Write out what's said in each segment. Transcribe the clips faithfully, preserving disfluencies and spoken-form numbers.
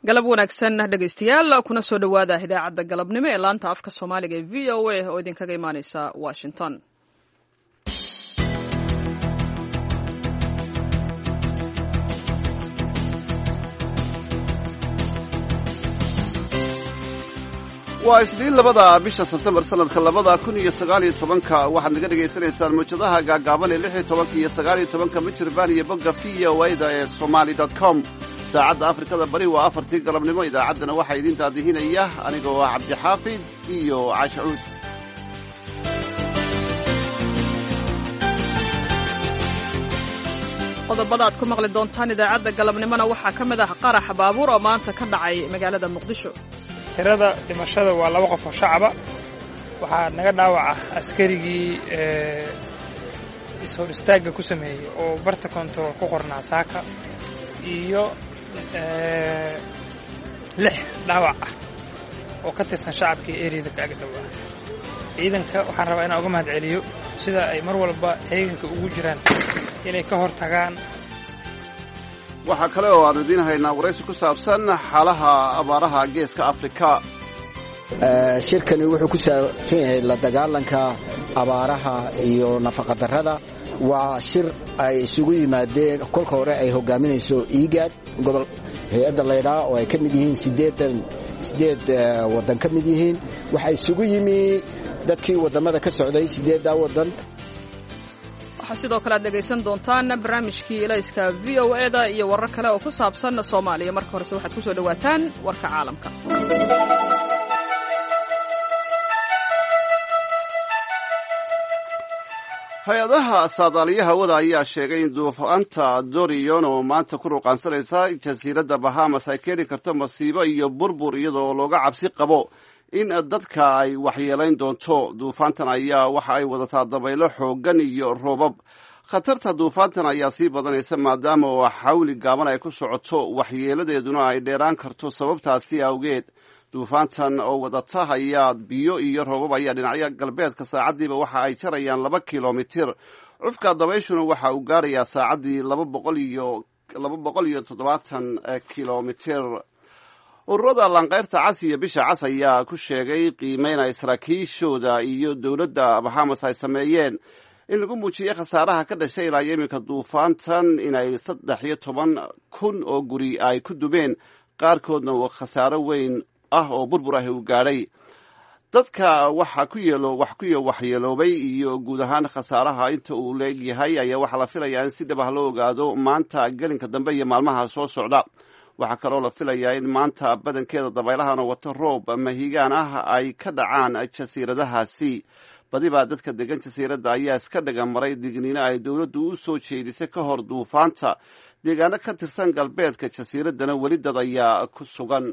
galab wanaagsan dhegaystayaal kuna soo dhowaada idaacadda galabnimo ee laanta afka soomaaliga ee v o a oo idinkaga imaaneysa washington. waa isniin labada bisha sebtembar sanadka labada kun iyo sagaal iyo tobanka waxaad naga dhegaysanaysaan mawjadaha gaagaaban ee lix iyo tobanka iyo sagaal iyo tobanka michirbaan iyo bogga v o a da ee somali dot com. saacadda afrikada bari waa afartii galabnimo. idaacaddana waxaa idiin daadihinaya anigoo ah cabdixaafid iyo cashacuud. qodobada aad ku maqli doontaan idaacadda galabnimona waxaa ka mid ah qarax baabuur oo maanta ka dhacay magaalada muqdisho. tirada dhimashada waa laba qof oo shacaba. waxaa naga dhaawaca askarigii is-hor istaagga ku sameeyey oo barta kontarool ku qornaa saaka iyo lix dhaawac ah oo ka tirsan shacabkii eriyada kaaga dhowaa. ciidanka waxaan rabaa inaan uga mahad celiyo sida ay mar walba heeganka ugu jiraan inay ka hor tagaan. waxaa kale oo aan idiin haynaa waraysi ku saabsan xaalaha abaaraha geeska afrika. shirkani wuxuu ku saabsan yahay la dagaalanka abaaraha iyo nafaqadarrada. waa shir ay isugu yimaadeen kolka hore ay hogaaminayso igaad gobol hay-adda laydhaa oo ay ka mid yihiin sideedan sideed waddan ka mid yihiin. waxaa isugu yimi dadkii waddamada ka socday sideeddaa waddan. waxaa sidoo kale aad dhegaysan doontaan barnaamijkii ilayska v o a da iyo warar kale oo ku saabsan soomaaliya. marka horese waxaad ku soo dhowaataan warka caalamka. hay-adaha saadaaliya hawada ayaa sheegay in duufaanta dorion oo maanta ku ruqaansanaysa jasiiradda bahamas ay keeni karto masiibo iyo burbur iyadoo looga cabsi qabo in dadka ay waxyeelayn doonto. duufaantan ayaa waxa ay wadataa dabaylo xooggan iyo roobab. khatarta duufaantan ayaa sii badanaysa maadaama oo xawli gaaban ay ku socoto, waxyeeladeeduna ay dheeraan karto. sababtaasi awgeed duufaantan oo wadata ayaa biyo iyo roobab ayaa dhinacyo galbeedka saacaddiiba waxa ay jarayaan laba kilomitir. cufka dabayshuna waxa uu gaarayaa saacaddii laba boqol iyo laba boqol iyo toddobaatan kilomitir. ururada lanqeyrta cas iyo bisha cas ayaa ku sheegay qiimeyn ay saraakiishooda iyo dowladda bahamas ay sameeyeen in lagu muujiyey khasaaraha ka dhashay ilaa iminka duufaantan inay saddex iyo toban kun oo guri ay ku dubeen, qaarkoodna waa khasaaro weyn ah oo burbur ah uu gaadhay. dadka waxa ku yeelo wax ku waxyeeloobay iyo guud ahaan khasaaraha inta uu leegyahay ayaa waxaa la filayaa in si dhab ah loo ogaado maanta gelinka dambe iyo maalmaha soo socda. waxaa kaloo la filayaa in maanta badankeeda dabaylahana wato roob mahigaan ah ay ka dhacaan jasiiradahaasi. badiba dadka degan jasiiradda ayaa iska dhaga maray digniino ay dowladdu u soo jeedisay ka hor duufaanta. deegaano ka tirsan galbeedka jasiiraddana weli dad ayaa ku sugan.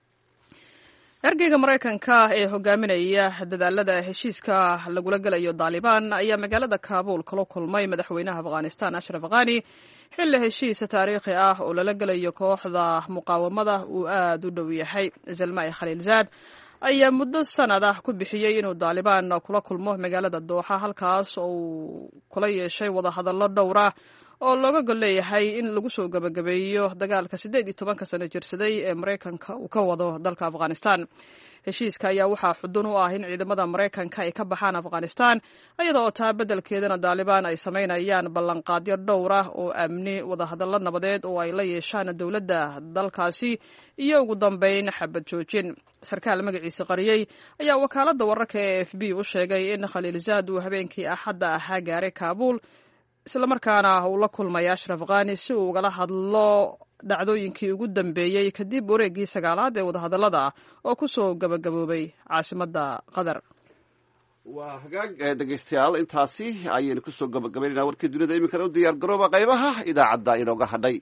ergeyga maraykanka ee hogaaminaya dadaalada heshiiska lagula gelayo daalibaan ayaa magaalada kaabuul kala kulmay madaxweynaha afghanistan ashraf ghani xilli heshiis taariikhi ah oo lala gelayo kooxda muqaawamada uu aad u dhow yahay. zalmai khaliilzaad ayaa muddo sanad ah ku bixiyey inuu daalibaan kula kulmo magaalada dooxa, halkaas oo uu kula yeeshay wadahadallo dhowra oo looga gol leeyahay in lagu soo gabagabeeyo dagaalka siddeed iyo tobanka sano jirsaday ee maraykanka uu ka wado dalka afghanistan. heshiiska ayaa waxaa xudun u ah in ciidamada maraykanka ay ka baxaan afghanistan, iyada oo taa beddelkeedana daalibaan ay samaynayaan ballanqaadyo dhowr ah oo amni, wadahadallo nabadeed oo ay la yeeshaan dowladda dalkaasi iyo ugu dambayn xabad joojin. sarkaal magaciisa qariyey ayaa wakaaladda wararka ee f b u sheegay in khaliilzaad uu habeenkii axadda ahaa gaaray kaabuul islamarkaana uu la kulmay ashraf khani si uu ugala hadlo dhacdooyinkii ugu dambeeyey kadib wareeggii sagaalaad ee wadahadallada oo ku soo gabagaboobay caasimadda qatar. waa hagaag dhegaystayaal, intaasi ayaynu kusoo gabagabaynayna warkii dunida. iminkana u diyaar garooba qaybaha idaacadda inooga hadhay.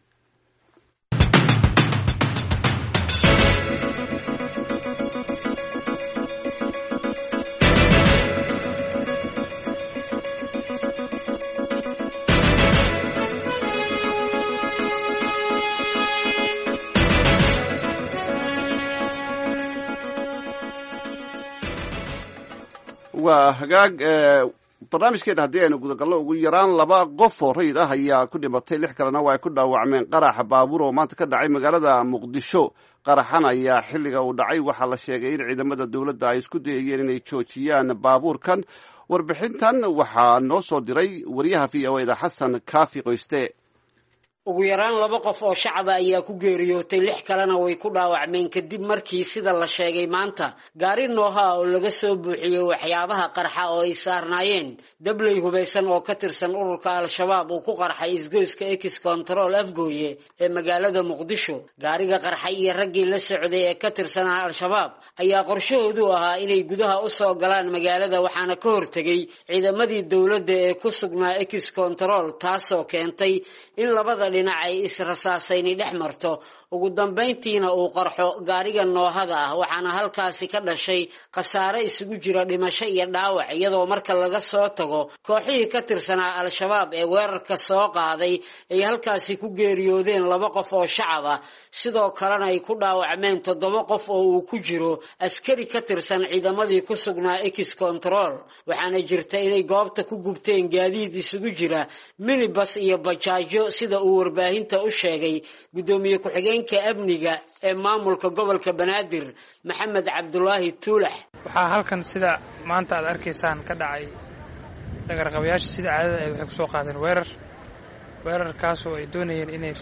waa hagaag barnaamijkeena haddii aynu gudagalno ugu yaraan laba qof oo rayid ah ayaa ku dhimatay lix kalena waa ay ku dhaawacmeen qaraxa baabuur oo maanta ka dhacay magaalada muqdisho qaraxan ayaa xilliga uu dhacay waxaa la sheegay in ciidamada dowladda ay isku dayayeen inay joojiyaan baabuurkan warbixintan waxaa noo soo diray wariyaha v o eda xasan kaafi qoyste. ugu yaraan laba qof oo shacaba ayaa ku geeriyootay lix kalena way ku dhaawacmeen kadib markii sida la sheegay maanta gaari nooha oo laga soo buuxiyey waxyaabaha qarxa oo ay saarnaayeen dabley hubaysan oo ka tirsan ururka al-shabaab uu ku qarxay isgoyska ex control afgooye ee magaalada muqdisho. gaariga qarxay iyo raggii la socday ee ka tirsanaa al-shabaab ayaa qorshahoodu ahaa inay gudaha u soo galaan magaalada waxaana ka hortegay ciidamadii dowladda ee ku sugnaa ex control taasoo keentay in labada dhinac ay israsaasayni dhex marto ugu dambayntiina uu qarxo gaariga noohada ah waxaana halkaasi ka dhashay khasaare isugu jira dhimasho iyo dhaawac iyadoo marka laga soo tago kooxihii ka tirsanaa al-shabaab ee weerarka soo qaaday ay halkaasi ku geeriyoodeen laba qof oo shacab ah sidoo kalena ay ku dhaawacmeen toddoba qof oo uu ku jiro askari ka tirsan ciidamadii ku sugnaa ex control waxaana jirta inay goobta ku gubteen gaadiid isugu jira minibus iyo bajaajo sida uu warbaahinta u sheegay gudoomiye ku-xigeenka amniga ee maamulka gobolka banaadir maxamed cabdulaahi tuulax. waxaa halkan sida maanta aad arkaysaan ka dhacay dagarqabayaasha sida caadada ay waxay ku soo qaadeen weerar weerarkaasoo ay doonayeen inay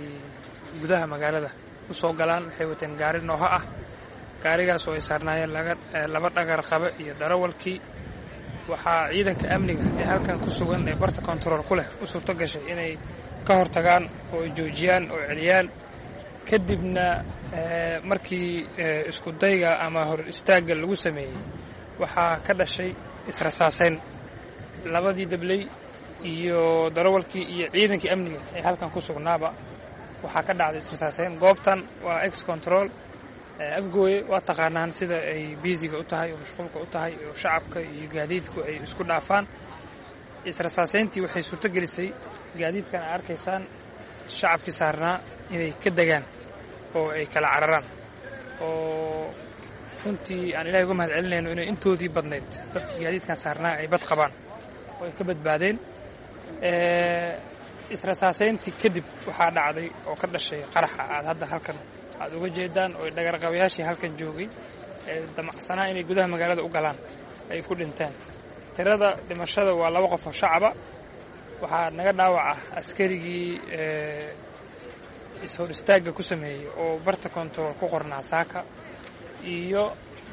gudaha magaalada u soo galaan. waxay wateen gaari nooho ah gaarigaas oo ay saarnaayeen laba dhagarqabe iyo darawalkii. waxaa ciidanka amniga ee halkan ku sugan ee barta kontarool ku leh u suurto gashay inay ka hortagaan oo ay joojiyaan oo celiyaan. kadibna markii isku dayga ama hor istaagga lagu sameeyey waxaa ka dhashay israsaasayn labadii dabley iyo darawalkii iyo ciidankii amniga ee halkan ku sugnaaba waxaa ka dhacday israsaasayn. goobtan waa ex control afgooye waa taqaanaan sida ay biisiga u tahay oo mashquulka u tahay oo shacabka iyo gaadiidku ay isku dhaafaan. israsaasayntii waxay suurto gelisay gaadiidkan aad arkaysaan shacabkii saarnaa inay ka degaan oo ay kala cararaan oo runtii aan ilahay uga mahad celinayno inay intoodii badnayd dadkii gaadiidkan saarnaa ay bad qabaan oo ay ka badbaadeen. israsaasayntii kadib waxaa dhacday oo ka dhashay qaraxa aad hadda halkan aad uga jeedaan oo dhagarqabayaashii halkan joogay ee damacsanaa inay gudaha magaalada u galaan ay ku dhinteen. tirada dhimashada waa laba qof oo shacaba. waxaa naga dhaawaca askarigii is-hor istaagga ku sameeyey oo barta kontarool ku qornaa saaka iyo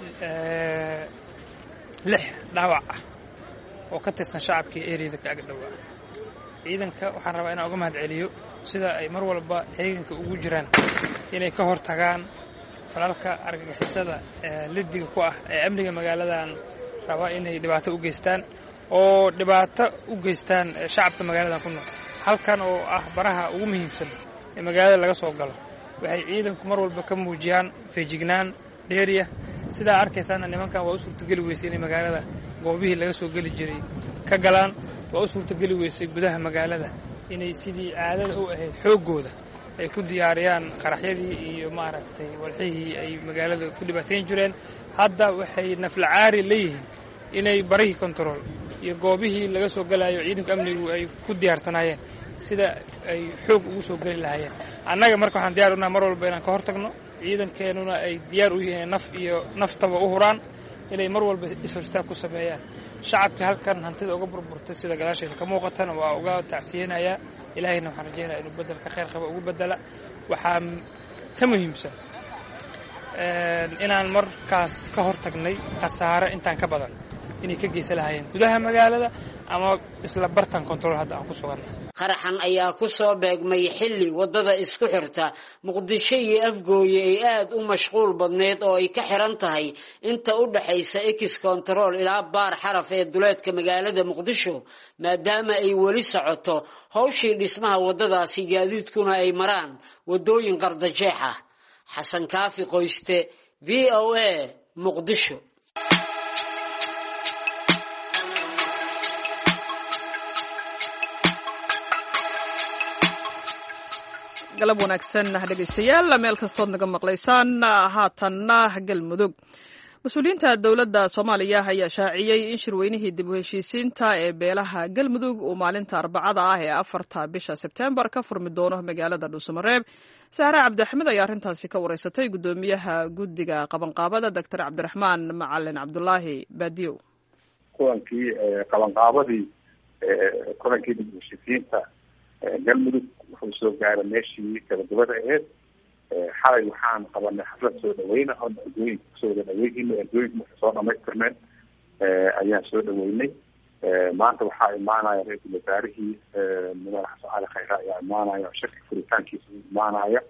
lix dhaawac ah oo ka tirsan shacabkii eriyada ka ag dhowaa. ciidanka waxaan rabaa inaan uga mahad celiyo sida ay mar walba heeganka ugu jiraan inay ka hor tagaan falalka argagixisada lidiga ku ah ee amniga magaaladan raba inay dhibaato u geystaan oo dhibaato u geystaan shacabka magaaladan ku nool. halkan oo ah baraha ugu muhiimsan ee magaalada laga soo galo waxay ciidanku mar walba ka muujiyaan feejignaan dheeriya. sidaa arkaysaana nimankan waa u suurtogeli weysay inay magaalada goobihii laga soo geli jiray ka galaan. waa u suurtogeli weysay gudaha magaalada inay sidii caadada u ahayd xooggooda ay ku diyaariyaan qaraxyadii iyo maaragtay walxihii ay magaalada ku dhibaateyn jireen. hadda waxay naflacaari leeyihiin inay barihii kontarool iyo goobihii laga soo galayo ciidanka amnigu ay ku diyaarsanaayeen sida ay xoog ugu soo geli lahaayeen. annaga marka waxaan diyaar unahay mar walba inaan ka hor tagno ciidankeenuna ay diyaar u yihiin naf iyo naftaba u huraan inay mar walba is-horstaag ku sameeyaan. shacabka halkan hantida uga burburtay sida gadaasheeda ka muuqatana waa uga tacsiyeenayaa. ilaahayna waxaan rajaynayaa inuu bedel ka khayr qaba ugu bedela. waxaa ka muhiimsan inaan markaas ka hor tagnay khasaare intaan ka badan inay ka geysan lahaayeen gudaha magaalada ama isla bartan kontarool hadda aan ku suganna. qaraxan ayaa ku soo beegmay xilli waddada isku xirta muqdisho iyo afgooye ay aad u mashquul badneed oo ay ka xiran tahay inta u dhaxaysa ex control ilaa baar xaraf ee duleedka magaalada muqdisho maadaama ay weli socoto hawshii dhismaha waddadaasi gaadiidkuna ay maraan waddooyin qardajeex ah. xasan kaafi qoyste v o a muqdisho. galab wanaagsan dhegaystayaal meel kastood naga maqlaysaan. haatanna galmudug mas-uuliyiinta dowladda soomaaliya ayaa shaaciyey in shirweynihii dib u heshiisiinta ee beelaha galmudug uu maalinta arbacada ah ee afarta bisha sebtembar ka furmi doono magaalada dhuusamareeb. sahre cabdixmed ayaa arrintaasi ka wareysatay guddoomiyaha guddiga qabanqaabada doctor cabdiraxmaan macalin cabdulaahi baadiyow. kulankii qabanqaabadii kulankii dib u heshiisiinta galmudug wuxuu soo gaaray meeshii gabagabada aheyd. xalay waxaan qabanay xaflad soo dhaweyna oo ergooyinka kusoo wada dhaweynayna ergooyinka marka soo dhamaystirneen ayaan soo dhaweynay. maanta waxaa imaanaya ra-iisul wasaarihii mudane xasan cali khayre ayaa imaanaya shirka furitaankiisa u imaanaya.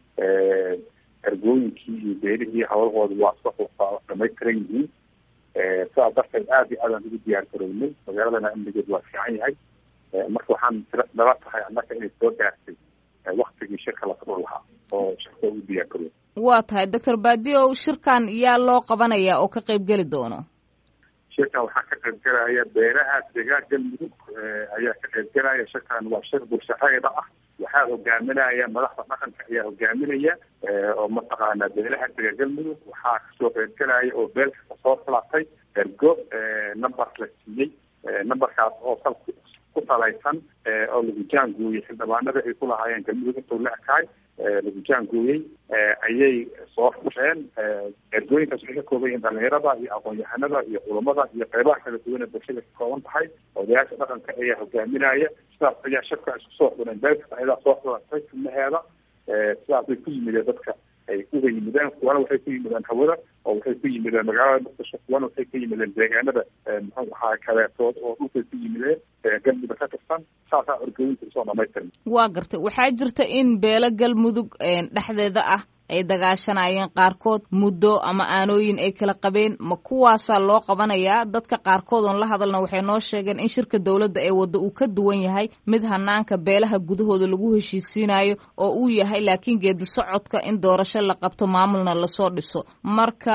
ergooyinkii iyo beelihii hawlahooda waa soo dhamaystiran yihiin. sidaas darteed aada iyo aadaan ugu diyaar garownay. magaaladana amnigeed waa fiican yahay. marka waxaan nala tahay annaka inay soo gaartay waktigii shirka la furo lahaa oo shirka u diyaar garooy. waa tahay doctor baadiyow, shirkan yaa loo qabanaya oo ka qayb geli doono? shirkan waxaa ka qayb galaya beelaha deegaan galmudug ayaa ka qayb galaya. shirkan waa shir bulshareeda ah. waxaa hogaaminaya madaxda dhaqanka ayaa hogaaminaya oo mataqaanaa beelaha deegaan galmudug. waxaa kasoo qayb galaya oo beel kasta soo filatay ergo number la siiyey. numberkaas oo sal ku salaysan oo lagu jaangooyey xildhibaanada ay ku lahaayeen galmudug intuu la ekaay lagu jaangooyey ayay soo fusheen. ergooyinkaas waxay ka kooban yihiin dhalinyarada iyo aqoon-yahanada iyo culamada iyo qeybaha kala duwan ee bulshada ka kooban tahay. odayaasha dhaqanka ayaa hogaaminaya. sidaas ayaa shirka isku soo xuneen beel kasta ayadaa soo xulatay xubnaheeda. sidaas bay ku yimideen dadka ay uga yimideen. kuwana waxay ku yimideen hawada oo waxay ku yimideen magaalada muqdisho. kuwana waxay ka yimideen deegaanada muxuu ahaa kaleetood oo dhulkay ku yimideen galmudug ka tirsan. saasaa ergooyinka usoo dhamaystiran. waa gartay. waxaa jirta in beelo galmudug dhexdeeda ah ay dagaashanayeen qaarkood muddo ama aanooyin ay kala qabeen. ma kuwaasaa loo qabanayaa? dadka qaarkood oon la hadalna waxay noo sheegeen in shirka dowladda ee wadda uu ka duwan yahay mid hanaanka beelaha gudahooda lagu heshiisiinayo oo uu yahay laakiin geedi socodka in doorasho la qabto maamulna lasoo dhiso. marka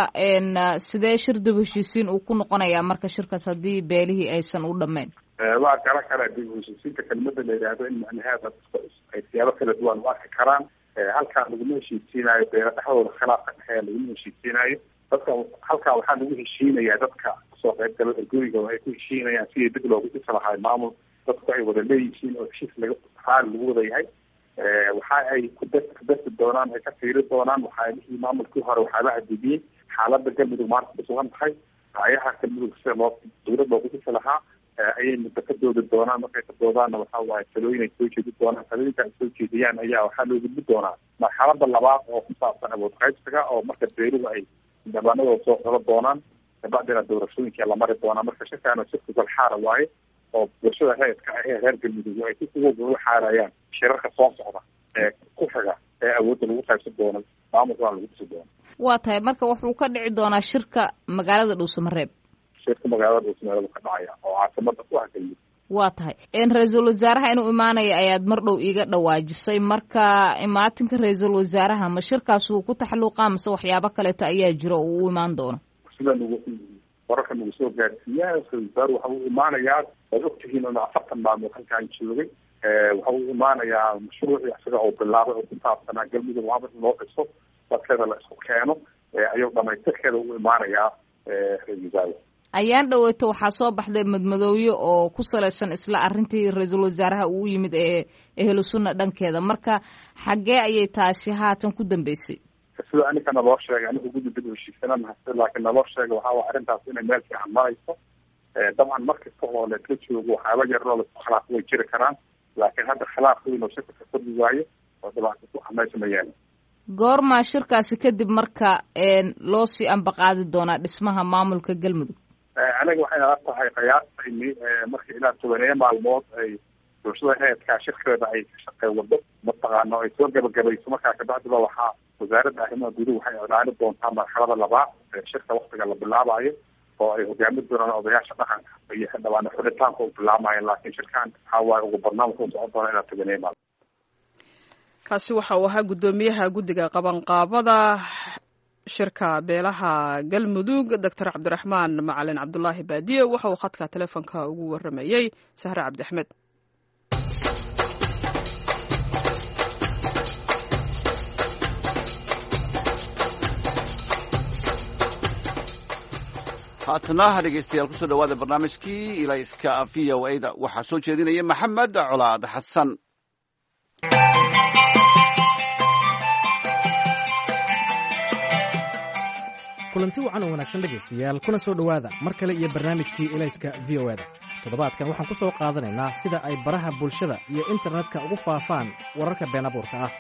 sidee shir dib heshiisiin uu ku noqonayaa marka shirkaas haddii beelihii aysan u dhammayn? waa garan karaa dib heshiisiinta kelmada la yidhaahdo in macnaheeda ay siyaabo kala duwan u arki karaan. halkaa laguma heshiisiinayo beela dhexdooda khilaafka dhexeeya laguma heshiisiinayo. dadka halkaa waxaa lagu heshiinayaa dadka kasoo qayb gala ergooyiga waxay ku heshiinayaan sidii dib loogu dhisi lahaa maamul dadku ay wada leeyihiin oo heshiis laga raali lagu wada yahay. waxa ay ku darsi doonaan ay ka fiiri doonaan waxaalihii maamulkii hore waxaa la cadidiyey xaalada galmudug maanta kusugan tahay. ayaha galmudug sida loo dowlad loogu dhisi lahaa ayay muddo ka doodi doonaan. markay ka doodaanna waxa waaye talooyin ay soo jeedi doonaan. talooyinka ay soo jeediyaan ayaa waxaa loo gudbi doonaa marxalada labaad oo ku saabsan awood qaybsiga oo marka beeluhu ay xildhibaanadooda soo xolo doonaan kabacdina doorashooyinka la mari doonaa. marka shirkaana shirka galxaara waaye oo bulshada reedka ah ee reer galmudug ay uga xaarayaan shirarka soo socda ee ku xiga ee awoodda lagu qaybsan doono maamulka lagu dhisi doono. waa tahay marka wuxuu ka dhici doonaa shirka magaalada dhuusamareeb. shirka magaalada dhuusamareeb ka dhacaya oo caasimada ku ah galmudug. waa tahay ra-iisul wasaaraha inuu imaanaya ayaad mar dhow iiga dhawaajisay. marka imaatinka ra-iisul wasaaraha ma shirkaas uu ku taxalluuqaa mase waxyaabo kaleeto ayaa jiro oo uu imaan doono? sida nagu wararka nagu soo gaarsiiyaa ra-isul wasaare waxa uu imaanayaa waad ogtihiin in afartan maalmood halkaan joogay. waxa uu imaanayaa mashruucii isaga oo bilaabay oo ku saabsanaa galmudug maamul in loo dhiso dadkeeda la isku keeno ayuu dhamaystirkeeda u imaanayaa ra-isul wasaare. ayaan dhaweyto waxaa soo baxday madmadooye oo ku salaysan isla arrintii ra-iisul wasaaraha uu yimid ee ehlu sunna dhankeeda. marka xaggee ayay taasi haatan ku dambeysay? sida anika naloo sheegay anigu guddi dib u heshiisana mahadsan laakiin naloo sheegay waxaa waa arrintaas inay meel fiican marayso. dabcan markasta oo laisla joogo waxyaaba yaroo laisku khilaaf way jiri karaan laakiin hadda khilaaf weyn oo shirka ka kordhi waayo oo dhibaato ku meesha ma yaalo. goormaa shirkaasi kadib marka loo sii ambaqaadi doonaa dhismaha maamulka galmudug? aniga waxay nala tahay qiyaastayni markii ilaa tobaneeya maalmood ay bulshada reedkaa shirkeeda ay ka shaqey wado mataqaano ay soo gabagabayso. markaa kabacdiba waxaa wasaaradda arrimaha guduhu waxay iclaani doontaa marxalada labaad ee shirka waktiga la bilaabayo oo ay hogaamin doonaan odayaasha dhaqanka iyo xildhibaano xulitaanka u bilaamayan. laakiin shirkaan waxaa waaye ugu badnaan wuxuu socon doonaa ilaa tobaneeya maalmood. kaasi waxa uu ahaa guddoomiyaha guddiga qabanqaabada shirka beelaha galmudug doctor cabdiraxmaan macalin cabdulaahi baadiyo. waxa uu khadka teleefonka ugu waramayey sahre cabdiaxmed. haatana dhegeystayaal kusoo dhawaada barnaamijkii ilayska v o a da waxaa soo jeedinaya maxamed colaad xasan. kulanti wacan oo wanaagsan dhegaystayaal kuna soo dhowaada mar kale iyo barnaamijkii ilayska v o a da toddobaadkan waxaan ku soo qaadanaynaa sida ay baraha bulshada iyo internetka ugu faafaan wararka been abuurka ah.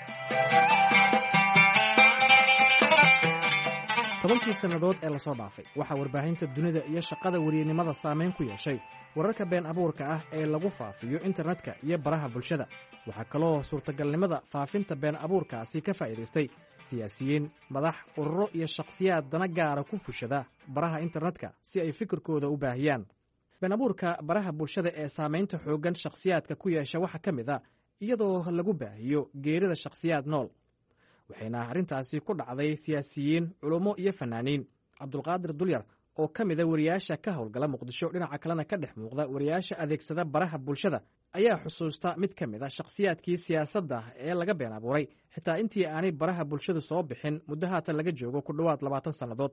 tobankii sannadood ee lasoo dhaafay waxaa warbaahinta dunida iyo shaqada weriyanimada saamayn ku yeeshay wararka been abuurka ah ee lagu faafiyo internetka iyo baraha bulshada. waxaa kaloo suurtagalnimada faafinta been abuurkaasi ka faa'iidaystay siyaasiyiin, madax, ururo iyo shakhsiyaad dana gaara ku fushada baraha internetka si ay fikirkooda u baahiyaan. been abuurka baraha bulshada ee saamaynta xooggan shakhsiyaadka ku yeesha waxaa ka mid a iyadoo lagu baahiyo geerida shakhsiyaad nool. waxayna arrintaasi ku dhacday siyaasiyiin, culummo iyo fanaaniin. cabdulqaadir dulyar oo ka mida wariyaasha ka howlgala muqdisho dhinaca kalena ka dhex muuqda wariyaasha adeegsada baraha bulshada ayaa xusuusta mid ka mid a shakhsiyaadkii siyaasadda ee laga been abuuray xitaa intii aanay baraha bulshadu soo bixin muddo haatan laga joogo ku dhowaad labaatan sannadood.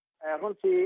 runtii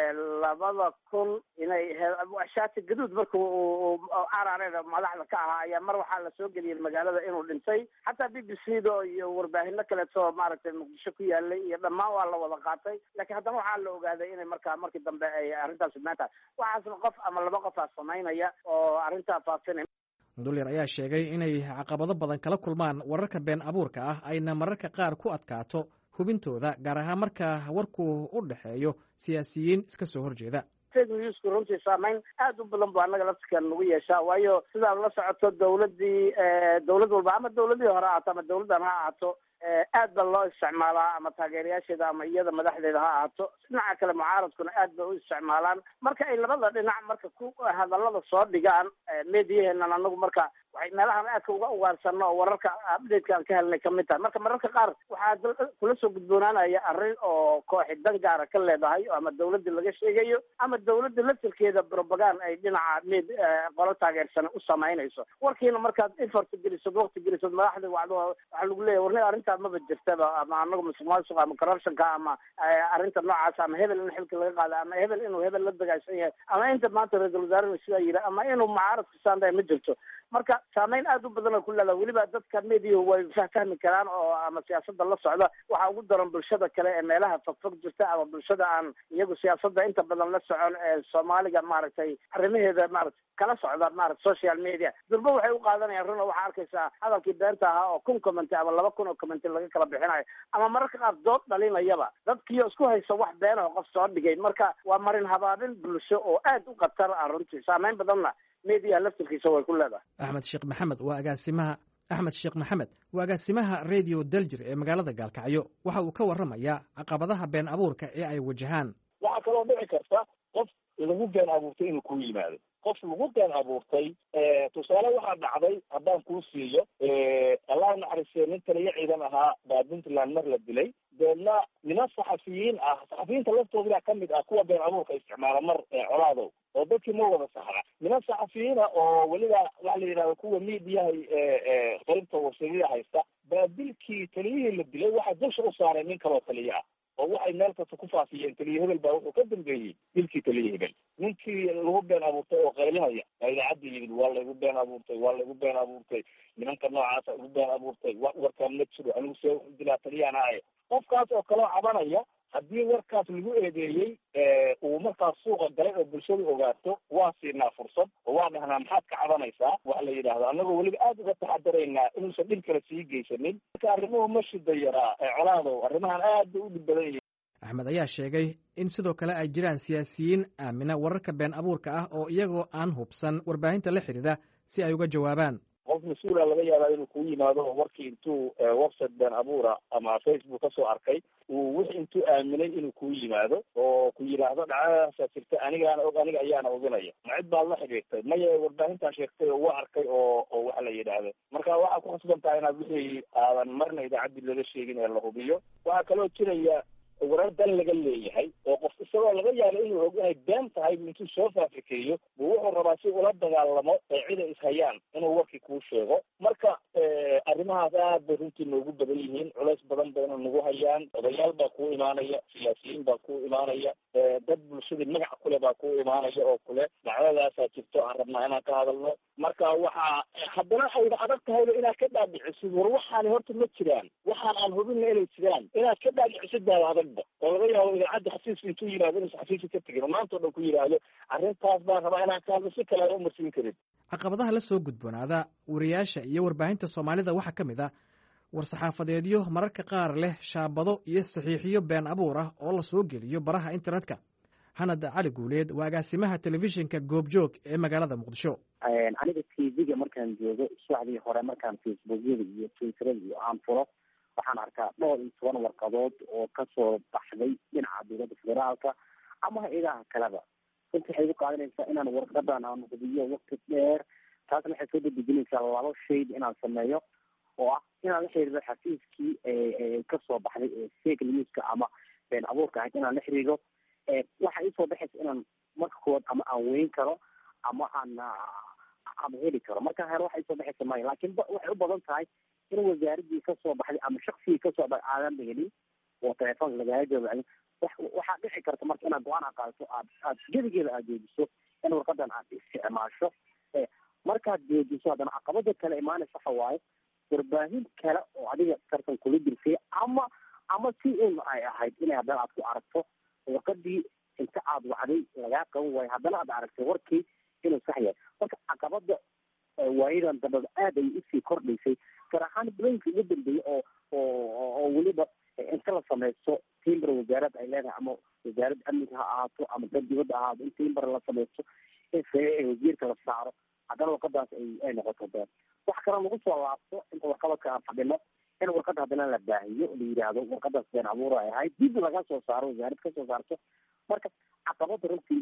labada kun inay shaati gaduud marka uu carareeda madaxda ka ahaa ayaa mar waxaa la soo geliyay magaalada inuu dhintay. xataa b b c da iyo warbaahino kaleeto maaragtay muqdisho ku yaalay iyo dhammaan waa la wada qaatay. laakiin haddana waxaa la ogaaday inay markaa markii dambe ay arrintaas sugnaanta waxaasna qof ama laba qof aa samaynaya oo arrintaa faafinay. dulyar ayaa sheegay inay caqabado badan kala kulmaan wararka been abuurka ah ayna mararka qaar ku adkaato hubintooda gaar ahaan marka warku u dhexeeyo siyaasiyiin iska soo horjeeda. fake newsku runtii saamayn aad u badan bu annaga laftikan nagu yeeshaa, waayo sidaad la socoto dawladdii dawlad walba ama dawladihii hore ahaato ama dawladdan ha ahaato aad ba loo isticmaalaa ama taageerayaasheeda ama iyada madaxdeeda ha ahaato. dhinaca kale mucaaradkuna aad bay u isticmaalaan. marka ay labada dhinac marka ku hadallada soo dhigaan meediyaheena anagu marka waxay meelahan aadka uga ugaarsanno oo wararka updateka aan ka helnay kamid tahay. marka mararka qaar waxaa kula soo gudboonaanaya arrin oo kooxi dan gaara ka leedahay ama dawladda laga sheegayo ama dawladda laftirkeeda propaganda ay dhinaca med qolo taageersan u samaynayso. warkiina markaad effort gelisad waqti gelisad madaxda wacdo waxaa lagu leeyahay warni arrintaa maba jirtaba ama anagu musuqmaasuqa ama corruptionka ama arrinta noocaas ama hebel in xilka laga qaada ama hebel inuu hebel la dagaashan yahay ama inta maanta ra-iisul wasaaraha sidaa yidhi ama inuu mucaaradka saandahay ma jirto. marka saamayn aad u badan oo ku leedahay. weliba dadka media way fahmi karaan oo ama siyaasadda la socda waxaa ugu daran bulshada kale ee meelaha fogfog jirta ama bulshada aan iyagu siyaasadda inta badan la socon ee soomaaliga maaragtay arrimaheeda maaragtay kala socda maaragtay social media durba waxay u qaadanayaan run oo waxaa arkaysaa hadalkii beenta ahaa oo kun commenty ama laba kun oo commenty laga kala bixinayo ama mararka qaar dood dhalinayaba dadkiio isku haysa wax been oo qof soo dhigay. marka waa marin habaabin bulsho oo aad u khatar ah runtii saamayn badanna media laftirkiisa way ku leedahay. axmed sheekh maxamed waa agaasimaha axmed sheekh maxamed waa agaasimaha radio daljir ee magaalada gaalkacyo. waxa uu ka warramayaa caqabadaha been abuurka ee ay wajahaan. waxaa kaloo dhici karta qof lagu been abuurtay inuu ku yimaado. qof lagu been abuurtay tusaale waxaa dhacday haddaan kuu siiyo allah naxariistee nin taliyo ciidan ahaa baa puntland mar la dilay. deedna niman saxafiyiin ah saxafiyiinta laftooda ka mid ah kuwa been abuurka isticmaala mar colaadow oo dadkii ma wada saxra. niman saxafiyiina oo weliba waxa la yidhahda kuwa miidiyahay qaybta warshadida haysta baa dilkii taliyihii la dilay waxaa dusha u saaray nin kaloo taliyo ah oo waxay meel kasta ku faafiyeen taliye hebel baa wuxuu ka dambeeyey dilkii taliye hebel. ninkii lagu been abuurtay oo qaylinaya baa idaacadda yimid waa laygu been abuurtay waa laygu been abuurtay nimanka noocaasa igu been abuurtay warkaan ma jiro anigu see dilaa taliyahana ahay. qofkaas oo kaloo cabanaya haddii warkaas lagu eedeeyey uu markaas suuqa galay oo bulshadu ogaato waa siinaa fursad oo waa dhahnaa maxaad ka cabanaysaa waxa la yidhaahdo annagoo weliba aad uga taxadaraynaa inuusan dhib kale sii geysanin. marka arrimuhu ma shida yaraa colaadow arrimahan aad bay u dhib badan yihiin. axmed ayaa sheegay in sidoo kale ay jiraan siyaasiyiin aamina wararka been abuurka ah oo iyagoo aan hubsan warbaahinta la xidhiidha si ay uga jawaabaan. qof mas-uula laga yaabaa inuu kuu yimaado oo warkii intuu website been abuura ama facebook kasoo arkay uu wixii intuu aaminay inuu kuu yimaado oo ku yidhaahdo dhacdadaasaa jirta anigaana og aniga ayaana oginaya ma cid baad la xidhiirtay maya warbaahintaa sheegtay oo waa arkay oo oo waxa la yidhaahdo. marka waxaa ku khasban tahay inaad wixii aadan marna idaacaddii laga sheegin ee la hubiyo. waxaa kaloo jiraya warar dan laga leeyahay oo qof isagoo laga yaabo inuu og inay been tahay intuu soo faafikeeyo buu wuxuu rabaa si ula dagaalamo ee cida ishayaan inuu warkii kuu sheego marka arrimahaas aad bay runtii noogu badan yihiin culays badan bayna nagu hayaan odayaal baa kuu imaanaya siyaasiyiin baa kuu imaanaya dad bulshadii magac kule baa kuu imaanaya oo kule dhacdadaasaa jirto aan rabnaa inaan ka hadalno marka waxaa haddana ayna adag tahayba inaad ka dhaadhicisid war waxaani horta ma jiraan waxaan aan hubinna inay jiraan inaad ka dhaadhicisid baada adagba oo laga yaabo idaacadda xafiiska intuu yidhahdo inuusa xafiiska ka tegin maantao dhan ku yidhaahdo arrintaas baan rabaa inaan ka hadlo si kale aan umarsiin karin caqabadaha la soo gudboonaada wariyaasha iyo warbaahinta soomaalida waxaa ka mid ah war-saxaafadeedyo mararka qaar leh shaabado iyo saxiixiyo been abuur ah oo la soo geliyo baraha internetka hanad cali guuleed waa agaasimaha telefishinka goobjoog ee magaalada muqdisho aniga t v-ga markaan joogo subaxdii hore markaan facebookyada iyo twitterada iyo aan furo waxaan arkaa dhowr iyo toban warqadood oo kasoo baxday dhinaca dowladda federaalka ama hay-adaha kaleba runtii waxay igu qaadanaysaa inaan warqadan aan hubiyo waqti dheer taasna waxay soo dedejinaysaa laba shay inaan sameeyo oo ah inaan la xiriiro xafiiskii kasoo baxday ee fake newska ama been abuurka ahayd inaan la xiriiro waxa isoo baxaysa inaan marka kood ama aan weyn karo ama aan ama heli karo marka hore waxa isoo baxaysa maya laakiin waxay u badan tahay in wasaaradii kasoo baxday ama shaksigii kasoo baxay aadan helin oo telefoonka lagaaga jawaabin waxaa dhici karta marka inaad go-aan aqaadato aad aad gedigeeda aad joojiso in warqadan aad isticmaasho markaad joojiso haddana caqabada kale imaanaysa waxa waaye warbaahin kale oo adiga tartan kula jirtay ama ama si un ay ahayd inay haddana aad ku aragto warqadii inta aad wacday lagaa qaban waayo haddana aad aragtay warkii inuu sax yahay marka caqabada waayadan dambada aad ay usii kordhaysay gaar ahaan bilooyinka ugu dambeeyey oo oo oo weliba inta la samaysto timber wasaarad ay leedahay ama wasaaradda amniga ha ahaato ama dad dibadda ahaato in timber la samaysto in saxiixa wasiirka la saaro haddana warqadaas ay ay noqoto been wax kaloo lagu soo laabto inta warqabadka aan fadhino in warqada haddana la baahiyo la yidhaahdo warqadaas been abuur ay ahayd dib laga soo saaro wasaarad ka soo saarto marka caqabada runtii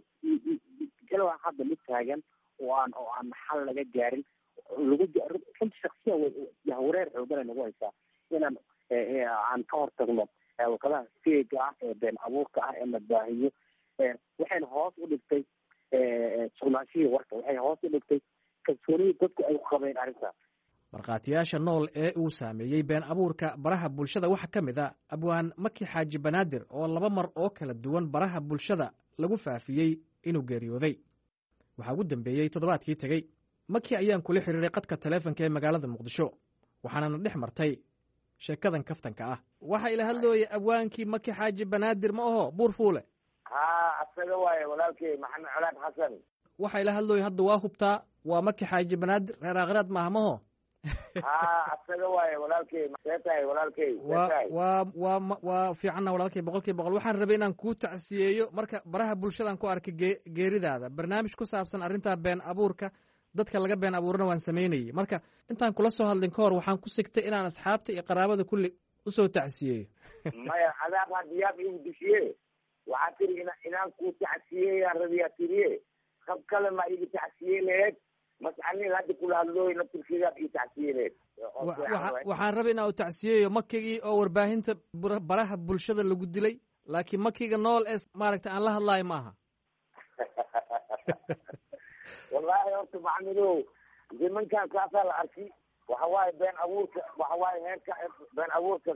ilaa hadda mid taagan oo aan oo aan xal laga gaarin lagu runtii shaksiyan yahwareer xoogan ay nagu haysaa inaan aan ka hortagno warqadaha feega ah ee been abuurka ah ee la baahiyo waxayna hoos u dhigtay sugnaanshihii warka waxay hoos u dhigtay kalsoonidii dadku ay ku qabeen arrintaas markhaatiyaasha nool ee uu saameeyey been abuurka baraha bulshada waxaa ka mid a abwaan maki xaaji banaadir oo laba mar oo kala duwan baraha bulshada lagu faafiyey inuu geeriyooday waxaa ugu dambeeyey toddobaadkii tegey maki ayaan kula xiriiray qadka taleefonka ee magaalada muqdisho waxaanana dhex martay sheekadan kaftanka ah waxaa ila hadlooya abwaankii maki xaaji banaadir ma aho buur fuule ha asaga waaye walaalkey maxamed colaad xasan waxaa ila hadlooya hadda waa hubtaa waa maki xaaji banaadir reer akhiraad maaha maho ha asaga waaye walaalkey see tahay walaalkey wa waa waa waa fiicanna walaalkey boqol kiiba boqol waxaan rabay inaan kuu tacsiyeeyo marka baraha bulshadaan ku arkay ge geeridaada barnaamij ku saabsan arrintaa been abuurka dadka laga been abuurana waan samaynayey marka intaan kula soo hadlin ka hor waxaan ku sigtay inaan asxaabta iyo qaraabada kulli usoo tacsiyeeyo maya adaab hadiyaab igu dishiye waxaa tiri ina inaan kuu tacsiyeyaan rabiyaa tiriye qab kale ma igu tacsiye leed mascanin hadda kula hadlooy naftirkeedaad ii tacsiye leed waxaan rabay inaan u tacsiyeeyo makigii oo warbaahinta baraha bulshada lagu dilay laakiin makiga nool ee maaragtay aan la hadlaayo ma aha wallahi horta maxamedow nimankan kaasaa la arki waxa waaye been abuurka waxa waaye heerka been abuurka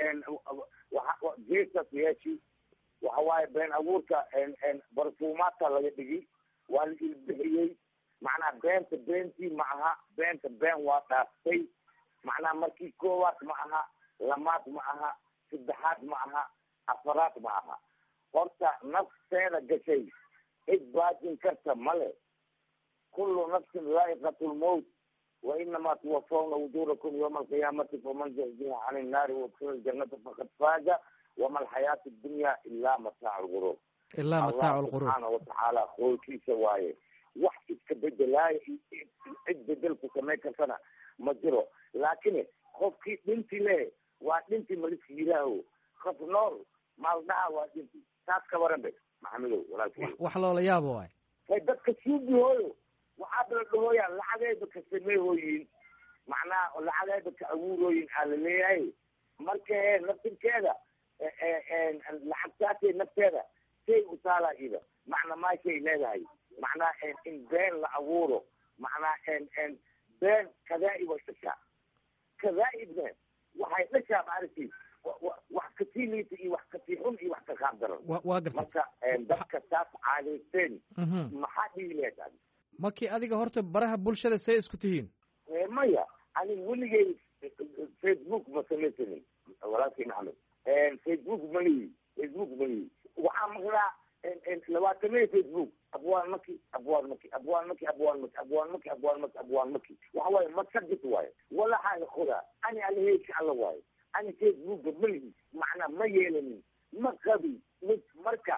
geesas yeeshi waxa waaye been abuurka barfuumaadka laga dhigi waa la ilbixiyey macnaha beenta beentii ma aha beenta been waa dhaaftay macnaha markii koowaad ma aha lamaad ma aha saddexaad ma aha afaraad ma aha horta nafteeda gashay cid baajin karta male kullu nafsin dhaa'iqatu lmawt wa inamaa tuwafawna ujuurakum yawma alqiyaamati faman zuhziha cani innaari waudkhila aljannata faqad faaza wama alxayaatu addunya ilaa mataacu lguruur ilaa mataacu lguruur subxaana watacaala qoolkiisa waaye wax iska bedelaayo cid bedel ku samay kartana ma jiro laakiin qofkii dhinti le waa dhinti maliska yidhaaho qof nool maaldaha waa dhinti taas ka waran be maxamedow walaalkey wax loola yaabo waay hay dadka suubihooyo waxaad la dhahooyaan lacagayba ka sameehooyin macnaha lacagayba ka abuurooyin aa la leeyahay marka he naftirkeeda lacagtaasay nafteeda say u taalaa ida macna maashay leedahay macnaa in been la abuuro macnaa been kadaaib ay dhashaa kadaaibna waxay dhashaa maaragtay wax kasii liita iyo wax kasii xun iyo wax kakaab daran waa gartay marka dadka taas caadaysteen maxaa dhihi leedahay markii adiga horta baraha bulshada say isku tihiin maya ani weligay facebook ma samaysanin walaalkay maxamed facebook malihi facebook malihi waxaa maqlaa labaatamee facebook abwaan maki abwaan maki abwaan maki abwaan maki abwaan maki abwaan maki abwaan maki waxa waaye masagit waaye walaxaaga khodaa ani alheesha alla waaye ani facebooka malihi macnaa ma yeelanin ma qabi marka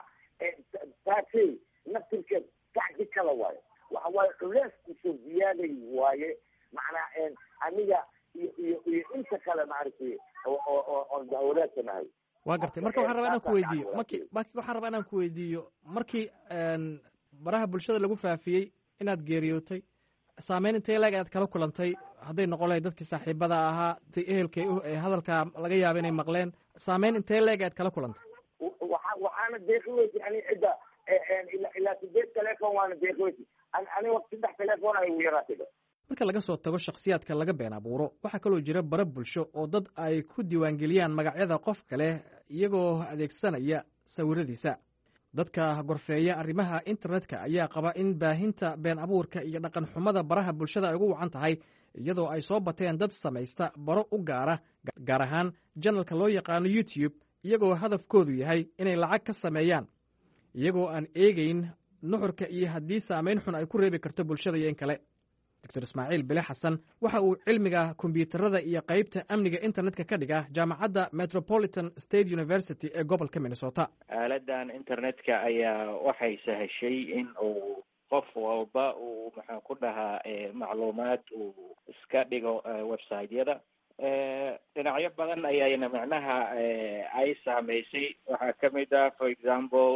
taasay naftirkeed kacdi kala waaye waxa waaye culees kusoo ziyaaday waaye macnaa aniga iyo iyo iyo inta kale maaragtay oo oon dahwalaasanahay waa gartay marka waxaan rabaa inaan ku weydiiyo marki marki waxaan rabaa inaan ku weydiiyo markii baraha bulshada lagu faafiyey inaad geeriyootay saameyn intee leeg aad kala kulantay hadday noqon lahayd dadkii saaxiibada ahaa tay ehelkay ee hadalkaa laga yaaba inay maqleen saameyn intee leeg aad kala kulantay waa waxaana deeqi weysay ani cidda ilaa sideed telephone waana deeqi weysay aniga saddex telephone ay ugu yaraatay marka laga soo tago shakhsiyaadka laga been abuuro waxaa kaloo jira bara bulsho oo dad ay ku diiwaangeliyaan magacyada qof kale iyagoo adeegsanaya sawiradiisa dadka gorfeeya arrimaha internetka ayaa qaba in baahinta been abuurka iyo dhaqan xumada baraha bulshada ay ugu wacan tahay iyadoo ay soo bateen dad samaysta baro u gaara gaar ahaan janalka loo yaqaano youtube iyagoo hadafkoodu yahay inay lacag ka sameeyaan iyagoo aan eegeyn nuxurka iyo haddii saamayn xun ay ku reebi karto bulshada iyo in kale doctor ismaaciil bile xasan waxa uu cilmiga kombiyuutarada iyo qaybta amniga internetka ka dhiga jaamacadda metropolitan state university ee gobolka minnesota aaladan internetka ayaa waxay sahashay in uu qof walba uu maxaan ku dhahaa macluumaad uu iska dhigo website-yada dhinacyo badan ayayna macnaha ay saameysay waxaa kamid ah for example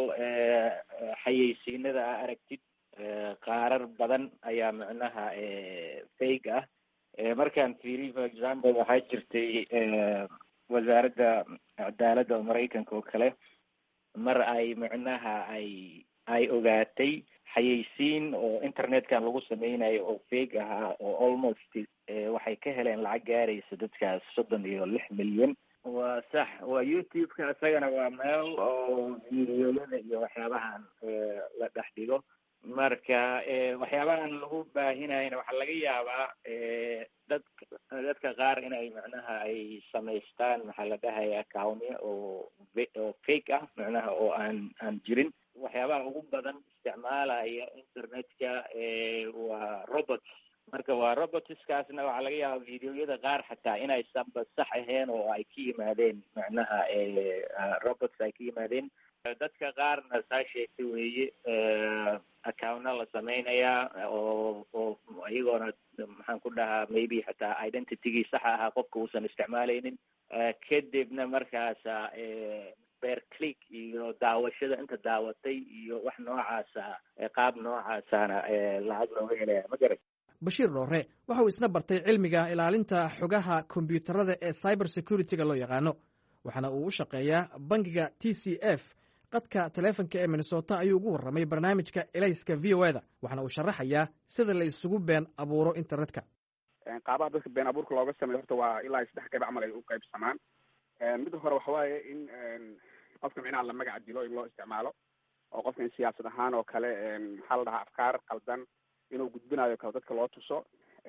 xayeysiinada a aragtid qaarar badan ayaa macnaha fake ah markaan fiiriy for example waxaa jirtay wasaaradda cadaaladda oo maraykanka oo kale mar ay macnaha ay ay ogaatay xayeysiin oo internetkan lagu sameynayo oo fake ahaa oo almost waxay ka heleen lacag gaaraysa dadkaas soddon iyo lix milyan waa sax waa youtube-ka isagana waa meel oo videoyada iyo waxyaabahan la dhex dhigo marka waxyaabahan lagu baahinayna waxaa laga yaabaa dad dadka qaar inay macnaha ay samaystaan maxaa la dhahaya accounnya oo oo fake ah macnaha oo aan aan jirin waxyaabaha ugu badan isticmaalaya internetka waa robots marka waa robotskaasna waxaa laga yaabaa videoyada qaar xataa inaysanba sax ahayn oo ay ka yimaadeen macnaha robots ay ka yimaadeen dadka qaarna saa sheegtay weeye accountna la sameynayaa oo oo iyagoona maxaan ku dhahaa maybe xataa identitygii saxa ahaa qofka uusan isticmaaleynin kadibna markaasa bear click iyo daawashada inta daawatay iyo wax noocaasa qaab noocaasana lacag looga helaya ma garat bashiir dhoore waxa uu isna bartay cilmiga ilaalinta xogaha kombiyuutarada ee cyber security-ga loo yaqaano waxaana uu u shaqeeyaa bangiga t c f qadka taleefonka ee minnesota ayuu ugu warramay barnaamijka elayska v o eda waxaana uu sharaxayaa sida la isugu been abuuro internetka qaabaha dadka been abuurka looga sameeyo horta waa ilaa saddex qayb camal ay u qaybsamaan midda hore waxa waaye in qofka micnaha la magac dilo in loo isticmaalo oo qofka in siyaasad ahaan oo kale maxaa la dhahaa afkaar qaldan inuu gudbinayo kale dadka loo tuso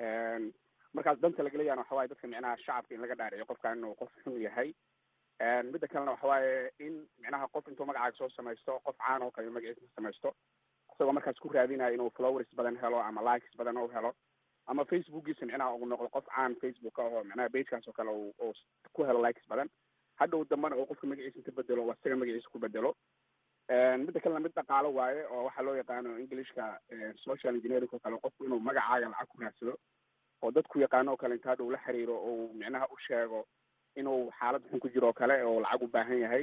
markaas danta lagaleeyahana waxa waaye dadka micnaha shacabka in laga dhaadhiciyo qofkan inuu qof xun yahay midda kalena waxa waaye in micnaha qof intuu magacaaga soo samaysto qof caan oo kale magaciisa samaysto isagoo markaas ku raadinayo inuu followers badan helo ama likes badan u helo ama facebookiisa micnaha uu noqdo qof caan facebook oo micnaha pagekaas oo kale uu ku helo likes badan hadhow dambana uu qofka magaciisa inta bedelo oo isaga magaciisa ku bedelo midda kalena mid dhaqaalo waaye oo waxaa loo yaqaano englishka social engineering oo kale qofku inuu magacaaga lacag ku raadsado oo dadku yaqaano oo kale inta hadhow la xiriiro oo micnaha u sheego inuu xaalad xun ku jiro oo kale oo lacag u baahan yahay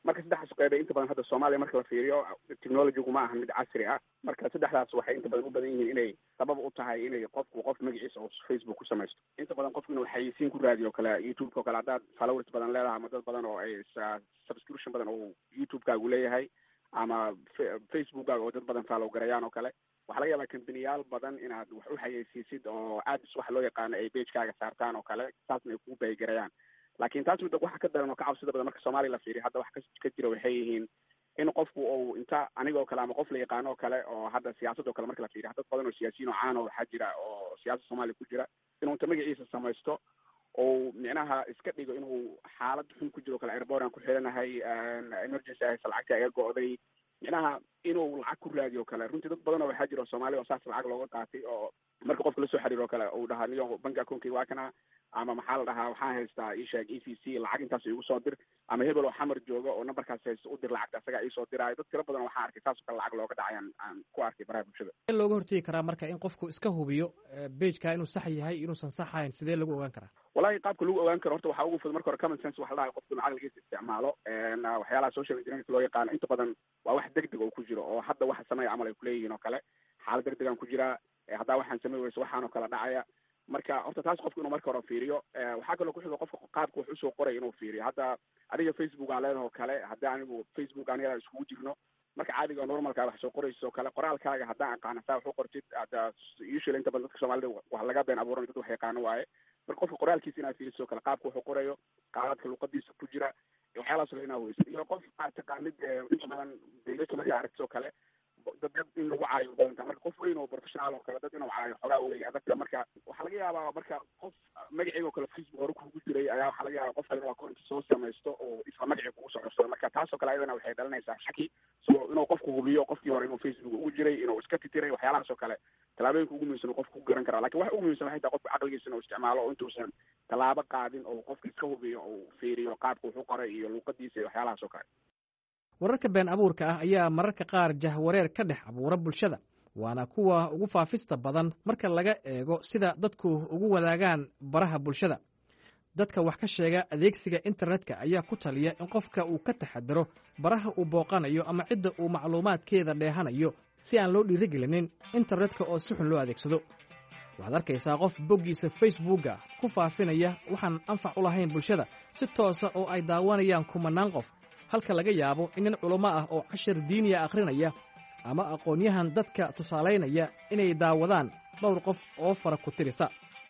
marka saddexdaas qeyba inta badan hadda soomaaliya marka la fiiriyo technologygu ma aha mid casri ah marka saddexdaas waxay inta badan u badan yihiin inay sabab u tahay inay qofku qof magaciisa oo Facebook ku samaysto inta badan qofku inuu xayeysiin ku raadiyo kale YouTube-ka kale haddaad followers badan leedahay ama dad badan oo ay subscription badan oo YouTube-kaagu leeyahay ama Facebook-kaaga oo dad badan follow garayaan oo kale waxaa laga yaabaa kambaniyaal badan inaad wax u xayeysiisid oo ads wax loo yaqaano ay pagekaaga saartaan oo kale saasna ay kugu baahigarayaan laakiin taas midda waxa ka daran oo ka cabsida badan marka soomaaliya la fiiriyo hadda wax ka jira waxay yihiin in qofku uu inta anigoo kale ama qof la yaqaano oo kale oo hadda siyaasadoo kale marka la fiiriyo dad badan oo siyaasiyiin oo caan oo waxaa jira oo siyaasada soomaaliya ku jira inuu inta magaciisa samaysto oo micnaha iska dhigo inuu xaalad xun ku jiro kale airboraan ku xidhanahay emergency haysa lacagta iga go'day micnaha inuu lacag ku raadiyo kale runtii dad badan oo waxaa jira oo soomaaliya oo saas lacag looga qaatay oo marka qofka lasoo xiriiro kale uu dhahaa niyo banki account-kayga waa kana ama maxaa la dhahaa waxaan haystaa isheeg e c c lacag intaas igu soo dir ama hebel oo xamar jooga oo numberkaas haysta u dir lacagta asagaa iisoo diraayo dad tiro badan waxaan arkay saas oo kale lacag looga dhacay aan aan ku arkay baraha bulshada in looga hortegi karaa marka in qofku iska hubiyo pageka inuu sax yahay inuusan sax ahayn sidee lagu ogaan karaa wallahi qaabka lagu ogaan karo horta waxaa ugu fudud marka hore common sense waxa la dhahay qofku inuu caqligiisa isticmaalo waxyaalaha social engineering loo yaqaano inta badan waa wax degdeg oo ku jiro oo hadda waxa sameeya camal ay kuleeyihiin oo kale xaalad degdegaan ku jiraa haddaa waxaan samey weyso waxaan oo kale dhacaya marka horta taas qofku inuu marka hore fiiriyo waxaa kaloo kuxigo qofka qaabka wax usoo qoray inuu fiiriyo hadda adiga Facebook aan leedahay oo kale hadda anigu Facebook aniga iskugu jirno marka caadiga normalka wax soo qorayso kale qoraalkaaga haddaan aqaana saa wax u qortid hadda usually inta badan dadka soomaalida wax laga been abuuran dad wax yaqaano waaye marka qofka qoraalkiisa inaad fiiriso kale qaabka wax u qorayo qaabadka luqadiisa ku jira waxyaalahaas oo inaa weysid iyo qof aad taqaanid inta badan dawladda markaa aragtoo kale dad dad in lagu caayo badanta marka qof weyn oo professional oo kale dad inuu caayo xogaa wey adagta marka waxaa laga yaabaa marka qof magaceyga oo kale Facebook hore kugu jiray ayaa waxaa laga yaabaa qof kale inuu account soo samaysto oo isla magacii kugu soo codsado marka taasoo kale ayadana waxay dhalinaysaa shaki so inuu qofku hubiyo qofkii hore inuu Facebook ugu jiray inuu iska titiray waxyaalahaas oo kale tallaabooyinka ugu muhiimsan uu qofku ku garan karaa lakin waxa ugu muhiimsan waxay tahay qofka caqligiisa inuu isticmaalo oo intuusan tallaabo qaadin oo qofka iska hubiyo oo fiiriyo qaabka wuxuu qoray iyo luuqadiisa iyo waxyaalahaas oo kale wararka been abuurka ah ayaa mararka qaar jahwareer ka dhex abuura bulshada waana kuwa ugu faafista badan marka laga eego sida dadku ugu wadaagaan baraha bulshada dadka wax ka sheega adeegsiga internetka ayaa ku taliya in qofka uu ka taxadaro baraha uu booqanayo ama cidda uu macluumaadkeeda dheehanayo si aan loo dhiirigelinin internetka oo si xun loo adeegsado waxaad arkaysaa qof boggiisa facebooka ku faafinaya waxaan anfac u lahayn bulshada si toosa oo ay daawanayaan kumanaan qof halka laga yaabo in nin culummo ah oo cashar diiniya akhrinaya ama aqoon-yahan dadka tusaalaynaya inay daawadaan dhowr qof oo fara ku tirisa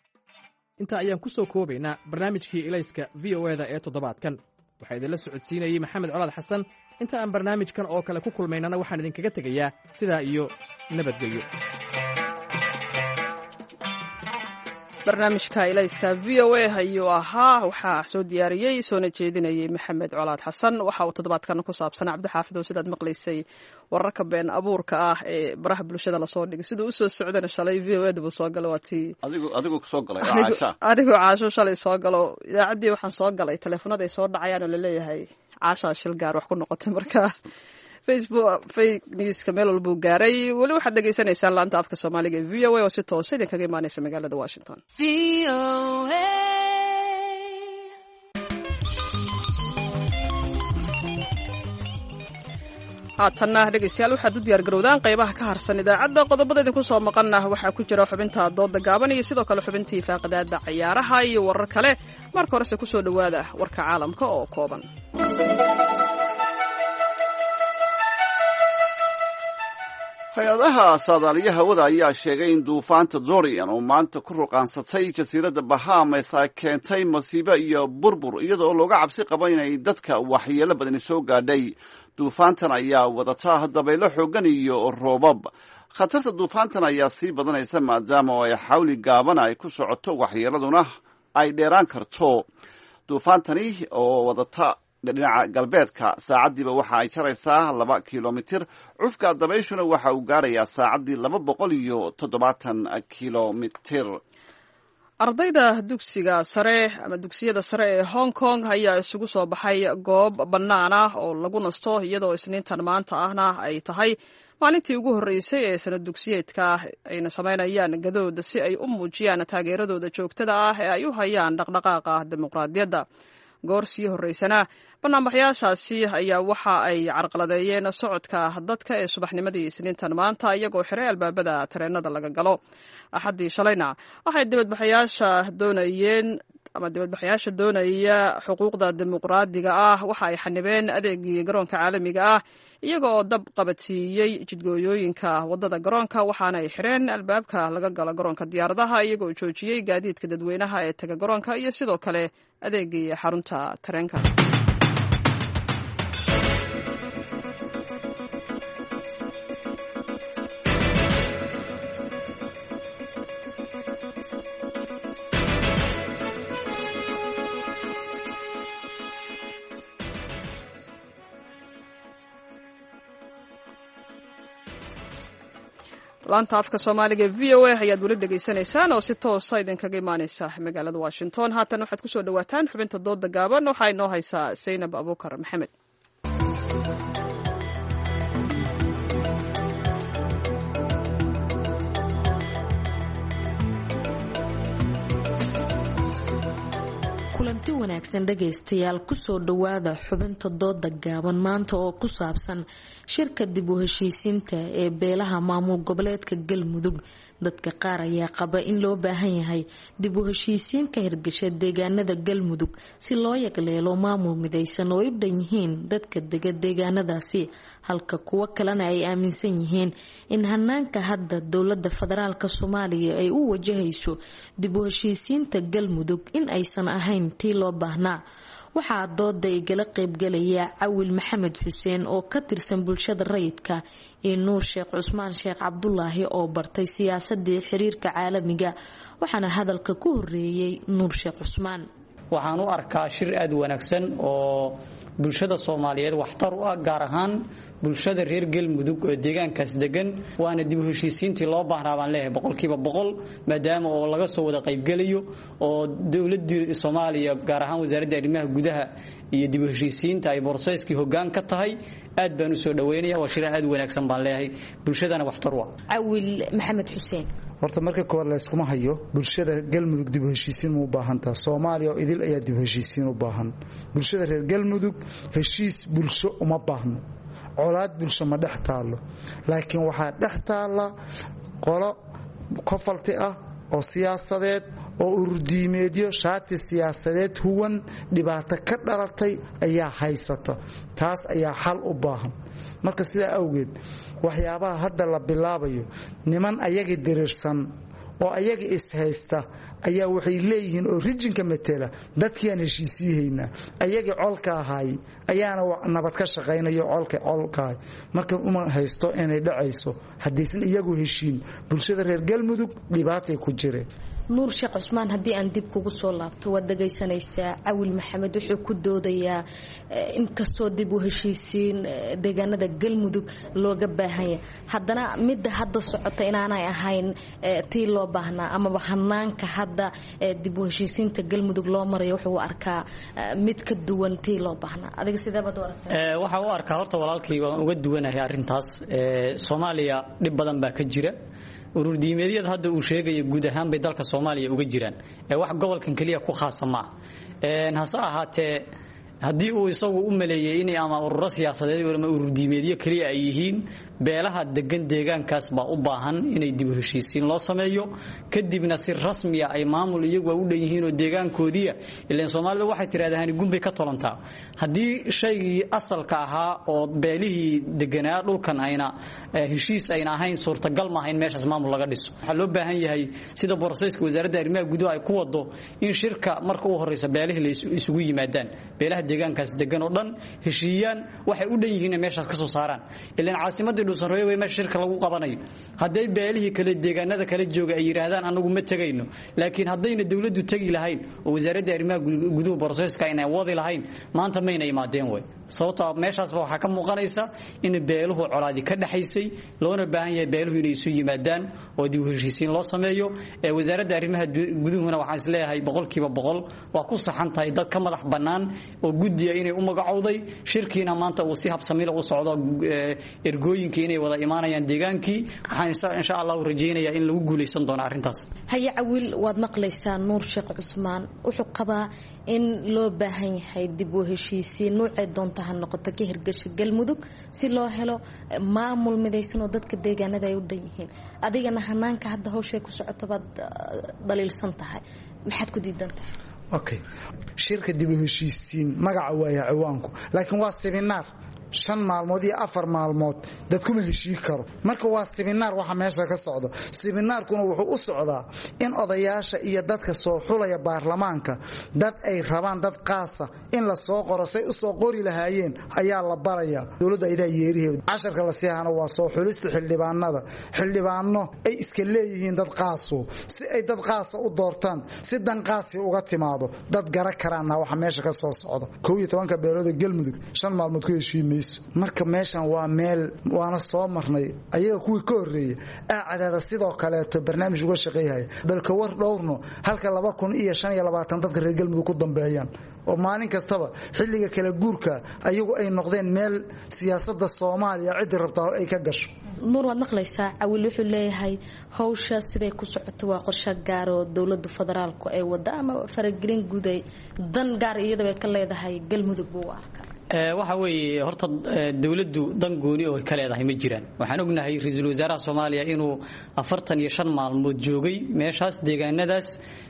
intaa ayaan ku soo koobaynaa barnaamijkii ilayska v o eda ee toddobaadkan waxaa idinla socodsiinayey maxamed colaad xasan inta aan barnaamijkan oo kale ku kulmaynana waxaan idinkaga tegayaa sidaa iyo nabadgelyo barnaamijka ilayska v o a ayuu ahaa waxaa soo diyaariyey soona jeedinayay maxamed colaad xasan waxa uu toddobaadkan ku saabsanaa cabdixaafid oo sidaad maqlaysay wararka been abuurka ah ee baraha bulshada lasoo dhigay siduu usoo socdana shalay v o eda buu soo galo waa tii adigu adigu kusoo galay caasha anigoo caasho shalay soo galo idaacaddii waxaan soo galay teleefonada ay soo dhacayaan oo laleeyahay caashaa shil gaar wax ku noqotay marka facebook fake newska meel walbuu gaaray weli waxaad dhegaysanaysaan laanta afka soomaaliga ee v o a oo si toosa idinkaga imaanaysa magaalada washington haatanna dhegaystayaal waxaad u diyaar garowdaan qaybaha ka harsan idaacadda qodobada idinku soo maqanna waxaa ku jira xubinta dooda gaaban iyo sidoo kale xubintii faaqidaada cayaaraha iyo warar kale marka horese kusoo dhowaada warka caalamka oo kooban hay-adaha saadaaliya hawada ayaa sheegay in duufaanta dorian oo maanta ku ruqaansatay jasiiradda bahamas ay keentay masiibo iyo burbur iyadoo looga cabsi qabo inay dadka waxyeelo badani soo gaadhay duufaantan ayaa wadata dabaylo xoogan iyo roobab khatarta duufaantan ayaa sii badanaysa maadaama oo ay xawli gaaban ay ku socoto waxyeeladuna ay dheeraan karto duufaantani oo wadata dhinaca galbeedka saacaddiiba waxa ay jaraysaa laba kilomitir cufka dabayshuna waxa uu gaarayaa saacaddii laba boqol iyo toddobaatan kilomitir ardayda dugsiga sare ama dugsiyada sare ee hong kong ayaa isugu soo baxay goob bannaan ah oo lagu nasto iyadoo isniintan maanta ahna ay tahay maalintii ugu horreysay ee sanad dugsiyeedka ayna samaynayaan gadooda si ay u muujiyaan taageeradooda joogtada ah ee ay u hayaan dhaqdhaqaaqa dimuqraadiyadda goor sii horreysana banaanbaxyaashaasi ayaa waxa ay carqaladeeyeen socodka dadka ee subaxnimadii isniintan maanta iyagoo xiray albaabada tareenada laga galo axaddii shalayna waxay dibadbaxayaasha doonayeen ama dibadbaxayaasha doonaya xuquuqda dimuqraadiga ah waxa ay xanibeen adeegii garoonka caalamiga ah iyaga oo dab qabadsiiyey jidgooyooyinka wadada garoonka waxaana ay xireen albaabka laga galo garoonka diyaaradaha iyagoo joojiyey gaadiidka dadweynaha ee taga garoonka iyo sidoo kale adeegii xarunta tareenka. laanta afka soomaaliga v o a ayaad weli dhegaysanaysaan oo si toosa idinkaga imaaneysa magaalada washington. haatan waxaad ku soo dhawaataan xubinta dooda gaaban waxaa inoo haysaa Zaynab Abuukar Maxamed. kulanti wanaagsan dhagaystayaal kusoo dhawaada xubinta dooda gaaban maanta oo ku saabsan shirka dib u heshiisiinta ee beelaha maamul goboleedka Galmudug. dadka qaar ayaa qaba in loo baahan yahay dib u heshiisiin ka hirgasha deegaanada Galmudug si loo yaqleelo maamul midaysan oo u dhan yihiin dadka dega deegaanadaasi, halka kuwa kalena ay aaminsan yihiin in hanaanka hadda dowladda federaalka Soomaaliya ay u wajahayso dib u heshiisiinta Galmudug in aysan ahayn tii loo baahnaa. waxaa dooda igala qaybgalaya Cawil Maxamed Xuseen oo ka tirsan bulshada rayidka iyo Nuur Sheekh Cusmaan Sheekh Cabdullaahi oo bartay siyaasadda xiriirka caalamiga, waxaana hadalka ku horeeyay Nuur Sheekh Cusmaan. waxaan u arkaa shir aad wanaagsan oo bulshada Soomaaliyeed waxtar u ah, gaar ahaan bulshada reer Galmudug oo deegaankaas degan, waana dib u heshiisiintii loo baahnaa baan leeyahay boqolkiiba boqol, maadaama oo laga soo wada qaybgalayo oo dowladda Soomaaliya gaar ahaan wasaaradda arrimaha gudaha iyo dib u heshiisiinta ay borsayskii hoggaan ka tahay. aad baan u soo dhaweynayaa, waa shir aad wanaagsan baan leeyahay, bulshadana waxtar u ah. Cawil Maxamed Xuseen. horta marka koowaad la iskuma hayo bulshada Galmudug dib u heshiisiin u baahan tahay. Soomaaliya oo idil ayaa dib u heshiisiin u baahan. bulshada reer Galmudug heshiis bulsho uma baahno, colaad bulsho ma dhex taalo, laakiin waxaa dhex taala qolo kofalti ah oo siyaasadeed oo ururdiimeedyo shaati siyaasadeed huwan dhibaato ka dhalatay ayaa haysata. taas ayaa xal u baahan. marka sidaa awgeed waxyaabaha hadda la bilaabayo niman ayaga diriirsan oo ayaga is haysta ayaa waxay leeyihiin oo rijinka matela dadkiiaan heshiisiihaynaa, ayaga colka ahaay ayaana nabad ka shaqaynayo colka colkaay. marka uma haysto inay dhacayso haddaysan iyagu heshiin. bulshada reer Galmudug dhibaatay ku jireen. Nuur Sheekh Cusmaan, haddii aan dib kugu soo laabto, waad dhagaysanaysaa Cawil Maxamed wuxuu ku doodayaa in kastoo dib u heshiisiin deegaanada Galmudug looga baahan yahay, haddana midda hadda socota inaanay ahayn tii loo baahnaa amaba hanaanka hadda dib u heshiisiinta Galmudug loo marayo wuxuu arkaa mid ka duwan tii loo baahnaa. adiga sidee baad u aragtaa? waxa uu arkaa horta walaalkay waan uga duwanahay arrintaas. Soomaaliya dhib badan baa ka jira. urur diimeedyada hadda uu sheegay guud ahaan bay dalka Soomaaliya uga jiraan, ee wax gobolkan kaliya ku khaasa ma aha. hase ahaatee haddii uu isagu u maleeyay in ama ururo siyaasadeed ama urur diimeedyo kaliya ay yihiin, beelaha degan deegaankaas baa u baahan inay dib u heshiisiin loo sameeyo, kadibna si rasmi ah ay maamul iyagu u dhan yihiin oo deegaankoodiya. ilaan Soomaalida waxay tiraahdaa gumbay ka tolantaa. haddii shaygii asalka ahaa oo beelihii deganaa dhulkan ayna heshiis ayna ahayn, suurtagal ma aha in meeshaas maamul laga dhiso. waxaa loo baahan yahay sida borsayska wasaaradda arrimaha gudaha ay ku wado in shirka marka uu horeysa beelihii la isugu yimaadaan, beelaha deegaankaas degan oo dhan heshiiyaan, waxay u dhan yihiin in meeshaas ka soo saaraan. ilaan caasimadda dhuusanreeyo way meesha shirka lagu qabanayo. hadday beelihii kale deegaanada kale jooga ay yiraahdaan anagu ma tagayno, laakiin haddayna dawladdu tagi lahayn oo wasaaradda arrimaha gudaha borsayska ayna wadi lahayn, maanta mayna imaadeen way. sababtoo meeshaasba waxaa ka muuqanaysa in beeluhu colaadi ka dhaxaysay loona baahan yahay beeluhu inay isu yimaadaan oo dib u heshiisiin loo sameeyo ee wasaaradda arrimaha guduhuna waxaan is leeyahay boqolkiiba boqol waa ku saxan tahay dad ka madax bannaan oo guddiya inay u magacowday shirkiina maanta uu si habsamil u socdo ergooyinka inay wada imaanayaan deegaankii waxaan insha allahu rajaynayaa in lagu guulaysan doono arrintaas haya cawil waad maqlaysaa nuur sheekh cusmaan wuxuu qabaa in loo baahan yahay dib u heshiisiin nuucay doonta ha noqoto ka hirgasha galmudug si loo helo maamul midaysan oo dadka deegaanada ay u dhan yihiin adigana hanaanka hadda hawshay ku socoto baad dhaliilsan tahay maxaad ku diidan tahay okay shirka dib u heshiisiin magaca waaya ciwaanku laakiin waa seminaar shan maalmood iyo afar maalmood dad kuma heshii karo marka waa seminaar waxa meesha ka socdo seminaarkuna wuxuu u socdaa in odayaasha iyo dadka soo xulaya baarlamaanka dad ay rabaan dad qaasa in la soo qoro say u soo qori lahaayeen ayaa la baraya dawladda idaa yeeriheed casharka la siihana waa soo xulista xildhibaanada xildhibaano ay iska leeyihiin dad qaaso si ay dad qaasa u doortaan si dan qaasi uga timaado dad gara karaana waxa meesha ka soo socda kow iyo tobanka beelood galmudug shan maalmood ku heshiimay marka meeshan waa meel waana soo marnay ayaga kuwii ka horeeyay aacadaada sidoo kaleeto barnaamij uga shaqeeyay balka war dhowrno halka laba kun iyo shan iyo labaatan dadka reer galmudug ku dambeeyaan oo maalin kastaba xilliga kala guurka ayagu ay noqdeen meel siyaasadda Soomaaliya cid rabtaa ay ka gasho nuur waad maqlaysaa cawil wuxuu leeyahay hawsha siday ku socoto waa qorshe gaar oo dawladda federaalku ay wada ama faragelin guday dan gaar iyada ay ka leedahay galmudug buu arkaa waxa weeye horta dawladdu dan gooni oo ka leedahay ma jiraan waxaan ognahay ra'iisul wasaaraha Soomaaliya inuu afartan iyo shan maalmood joogay meeshaas deegaanadaas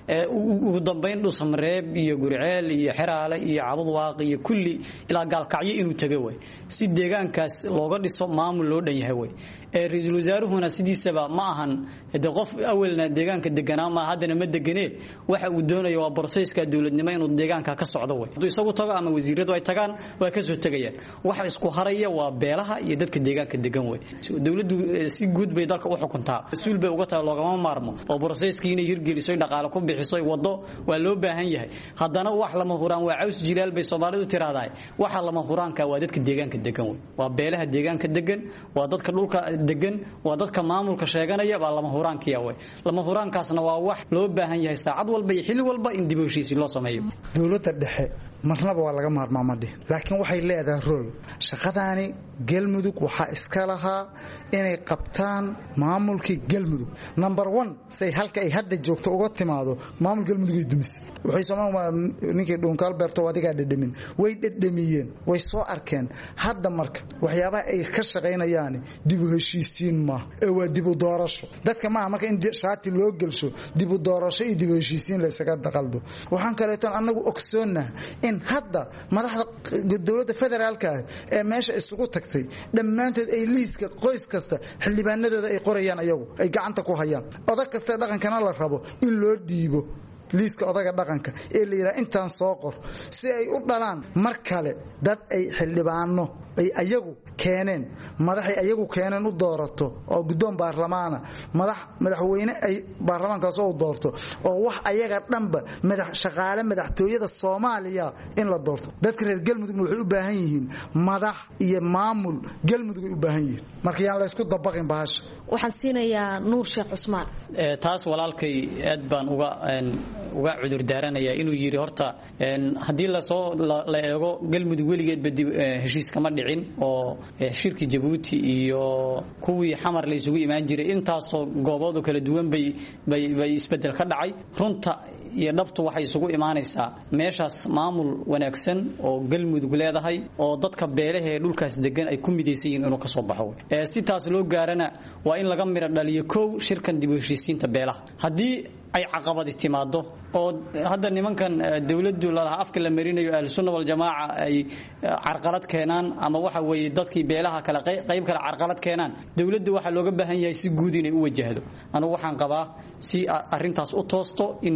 ugu dambeyn dhul Samareeb iyo Gurceel iyo Xeraale iyo Cabudwaaq iyo kulli ilaa Gaalkacyo inuu tagay way si deegaankaas looga dhiso maamul loo dhan yahay way ee ra'iisul wasaaruhuna sidiisaba ma ahan de qof awalna deegaanka deganaa ma hadana ma deganee waxa uu doonayo waa processka dawladnimo inuu deegaanka ka socdo way haduu isagu tago ama wasiiradu ay tagaan waa ka soo tagayaan waxa isku haraya waa beelaha iyo dadka deegaanka degan way dawladdu si guud bay dalka u xukuntaa rasuul bay uga tahay loogama maarmo oo processkii inay hirgeliso dhaqaale ku bixiso wado waa loo baahan yahay haddana wax lama huraan waa caws jilaal bay Soomaalidu tiraahday waxa lama huraanka waa dadka deegaanka degan way waa beelaha deegaanka degan waa dadka dhulka degan waa dadka maamulka sheeganaya baa lama huraankiya way lama huraankaasna waa wax loo baahan yahay saacad walba iyo xilli walba in dib u heshiisiin loo sameeyo dawladda dhexe marnaba waa laga maarmaamadii laakiin waxay leedahay rol shaqadaani galmudug waxa iska lahaa inay qabtaan maamulkii galmudug number one say halka ay hadda joogto uga timaado maamul galmudug ay dumis waxay Soomaaliya ninkii Dhunkaal Beerto wadiga dhadhamin way dhadhamiyeen way soo arkeen hadda marka waxyaabaha ay ka shaqeynayaan dib u heshiisiin ma ee waa dib u doorasho dadka ma marka in shaati loo galsho dib u doorasho iyo dib u heshiisiin la isaga daqaldo waxaan kaleeto anagu ogsoonaa in hadda madaxda dawladda federaalka ee meesha isugu tagtay dhamaantood ay liiska qoys kasta xildhibaanadooda ay qorayaan ayagu ay gacanta ku hayaan odag kasta dhaqankana la rabo in loo dhiibo liiska odaga dhaqanka ee la yiraahdo intaan soo qor si ay u dhalaan mar kale dad ay xildhibaano ay ayagu keeneen madaxay ayagu keeneen u doorato oo guddoon baarlamaana madax madaxweyne ay baarlamaankaas oo doorto oo wax ayaga dhanba madax shaqaale madaxtooyada Soomaaliya in la doorto dadka reer galmudug waxay u baahan yihiin madax iyo maamul galmudug u baahan yihiin marka yaan la isku dabaqin bahasha waxaan siinayaa nuur sheekh cusmaan ee taas walaalkay aad baan uga uga cudur daaranaya inuu yiri horta hadii la soo la eego galmudug weligeed badib heshiis kama dhicin oo shirki Djibouti iyo kuwii xamar la isugu imaan jiray intaas oo goobood kala duwan bay bay isbedel ka dhacay runta iyo dhabtu waxay isugu imaanaysaa meeshaas maamul wanaagsan oo galmudug leedahay oo dadka beelaha ee dhulkaas degan ay ku midaysan yihiin inuu ka soo baxo ee si taas loo gaarana waa in laga miro dhaliyo koow shirkan dib u heshiisiinta beelaha hadii ay caqabad timaado oo hadda nimankan dawladdu la afka la marinayo ahlusunna wal jamaa ay carqalad keenaan ama waxa weeye dadkii beelaha kala qayb kala carqalad keenaan dawladdu waxa looga baahan yahay si guud inay u wajahdo anigu waxaan qabaa si arintaas u toosto in marka koobaad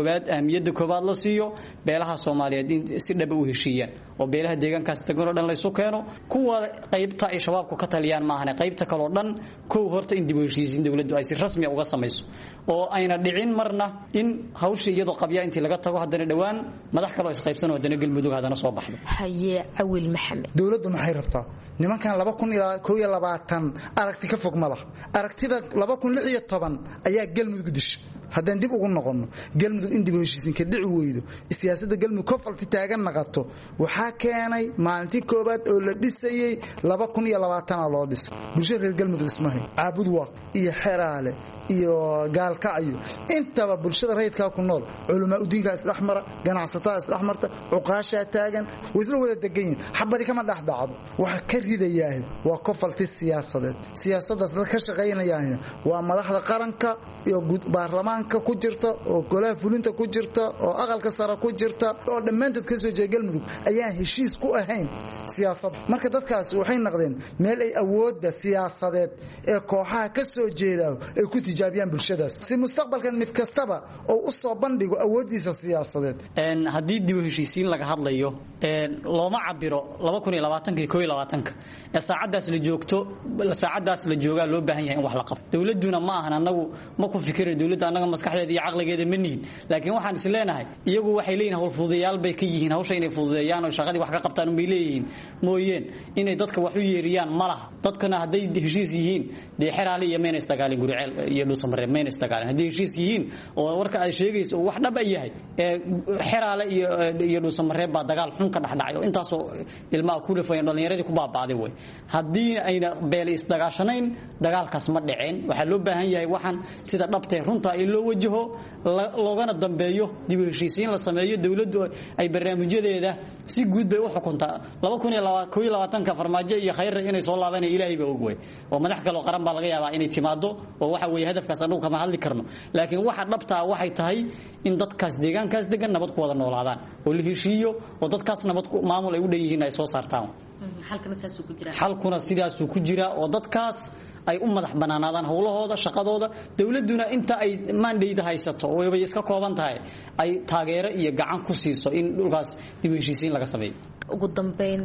koowaad ahmiyadda koowaad la siiyo beelaha Soomaaliyeed in si dhab u heshiiyaan oo beelaha deegaankaas degan oo dhan la isu keeno kuwa qaybta ay shabaabku ka taliyaan maahane qaybta kale oo dhan kow horta in dib u heshiisiin dawladdu ay si rasmi ah uga samayso oo ayna dhicin marna in hawsha iyadoo qabya intii laga tago haddana dhawaan madax kale oo is qaybsan oo haddana galmudug haddana soo baxdo haye Cawil Maxamed dawladdu maxay rabtaa nimankan laba kun iyo kow iyo labaatan aragti ka fog malaha aragtida laba kun iyo lix iyo toban ayaa galmudug dishay haddaan dib ugu noqono galmudug in dib u heshiisiin ka dhici weydo siyaasadda galmudug ka falti taagan naqato waxaa keenay maalintii koobaad oo la dhisayay laba kun iyo labaatan loo dhiso bulshada reer galmudug ismahay caabud waa iyo xeraale iyo gaalkacyo intaba bulshada rayidka ku nool culumaa u diinka isdhaxmara ganacsatada isdhaxmarta cuqaasha taagan wisla wada degan xabadi kama dhaxdacdo waxa ka ridayaa waa ka falti siyaasadeed siyaasadaas dad ka shaqeynayaan waa madaxda qaranka iyo baarlamaanka ku jirta oo golaha fulinta ku jirta oo aqalka sare ku jirta oo dhammaantood ka soo jeeda galmudug ayaan heshiis ku ahayn siyaasad marka dadkaas waxay noqdeen meel ay awoodda siyaasadeed ee kooxaha ka soo jeeda ay ku tijaabiyaan bulshadaas si mustaqbalkan mid kastaba oo u soo bandhigo awoodiisa siyaasadeed een hadii dib u heshiisiin laga hadlayo een looma cabiro laba kun iyo labaatan iyo kow iyo labaatan ee saacadaas la joogto saacadaas la jooga loo baahan yahay in wax la qabto dawladuna ma ahan anagu ma ku fikirno dawladda anaga maskaxdeeda iyo aqligeeda ma nihin laakiin waxaan is leenahay iyagu waxay leeyihiin hawl fududeeyal bay ka yihiin hawsha inay fududeeyaan oo shaqadii wax ka qabtaan bay leeyihiin mooyeen inay dadka wax u yeeriyaan malaha dadkana haday heshiis yihiin de xiraali iyo meen istagaalin guriceel iyo dhuusamare meen istagaalin haday heshiis yihiin oo warka ay sheegayso wax dhab ay yahay ee xiraale iyo iyo dhuusamare ba dagaal xun ka dhaxdhacay intaas oo ilmaha ku dhafay dhalinyaradii ku baabaaday way hadii ayna beel isdagaashanayn dagaalkaas ma dhiceen waxa loo baahan yahay waxan sida dhabtay runta in loo wajaho loogana dambeeyo dib u heshiisiin la sameeyo dawladdu ay barnaamijyadeeda si guud bay u xukuntaa laba kun iyo labaatan ka farmaajo iyo khayr inay soo laabanay Ilaahay baa ogway oo madax kale oo qaran baa laga yaabaa inay timaado oo waxa weeye hadafkaas anagu kama hadli karno laakiin waxa dhabta waxay tahay in dadkaas deegaankaas degan nabad ku wada noolaadaan oo la heshiiyo oo dadkaas nabad ku maamul ay u dheeyeen ay soo saartaan halkana saas ku jira halkuna sidaas ku jira oo dadkaas ay u madax banaanaadaan hawlahooda shaqadooda dawladuna inta ay mandate haysato oo ay iska kooban tahay ay taageero iyo gacan ku siiso in dhulkaas dib u heshiisiin laga sameeyo ugu dambeyn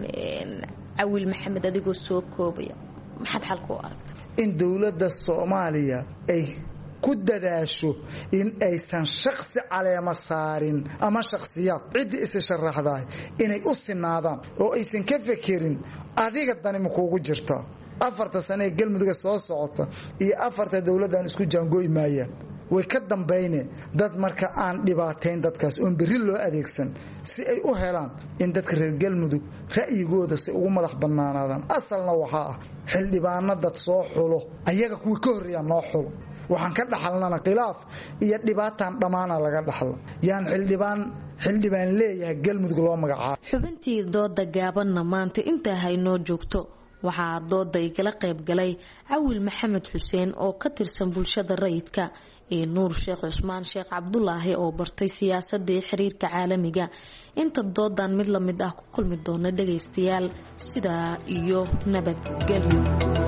Cawil Maxamed adigoo soo koobaya maxad xal ku aragtay in dawladda Soomaaliya ay ku dadaasho in aysan shakhsi caleema saarin ama shakhsiyaad cid is sharaxday inay u sinaadaan oo aysan ka fekerin adiga dani ma kuugu jirta afarta sano ee galmudug soo socota iyo afarta dawladdan isku jaangooy maayaan way ka dambeeyeen dad marka aan dhibaateyn dadkaas oo bari loo adeegsan si ay u helaan in dadka reer galmudug ra'yigooda si ugu madax banaanaadaan asalna waxa ah xildhibaano dad soo xulo ayaga kuwa ka horeeya noo xulo waxaan ka dhaxalnana khilaaf iyo dhibaataan dhamaana laga dhaxlo yaan xildhibaan xildhibaan leeyahay galmudug loo magacaabo xubintii dooda gaabanna maanta inta haynoo joogto waxaa dooda igala qayb galay Cawil Maxamed Xuseen oo ka tirsan bulshada rayidka ee Nuur Sheekh Cusmaan Sheekh Cabdullaahi oo bartay siyaasadda iyo xiriirka caalamiga inta doodan mid la mid ah ku kulmi doona dhageystayaal sida iyo nabadgelyo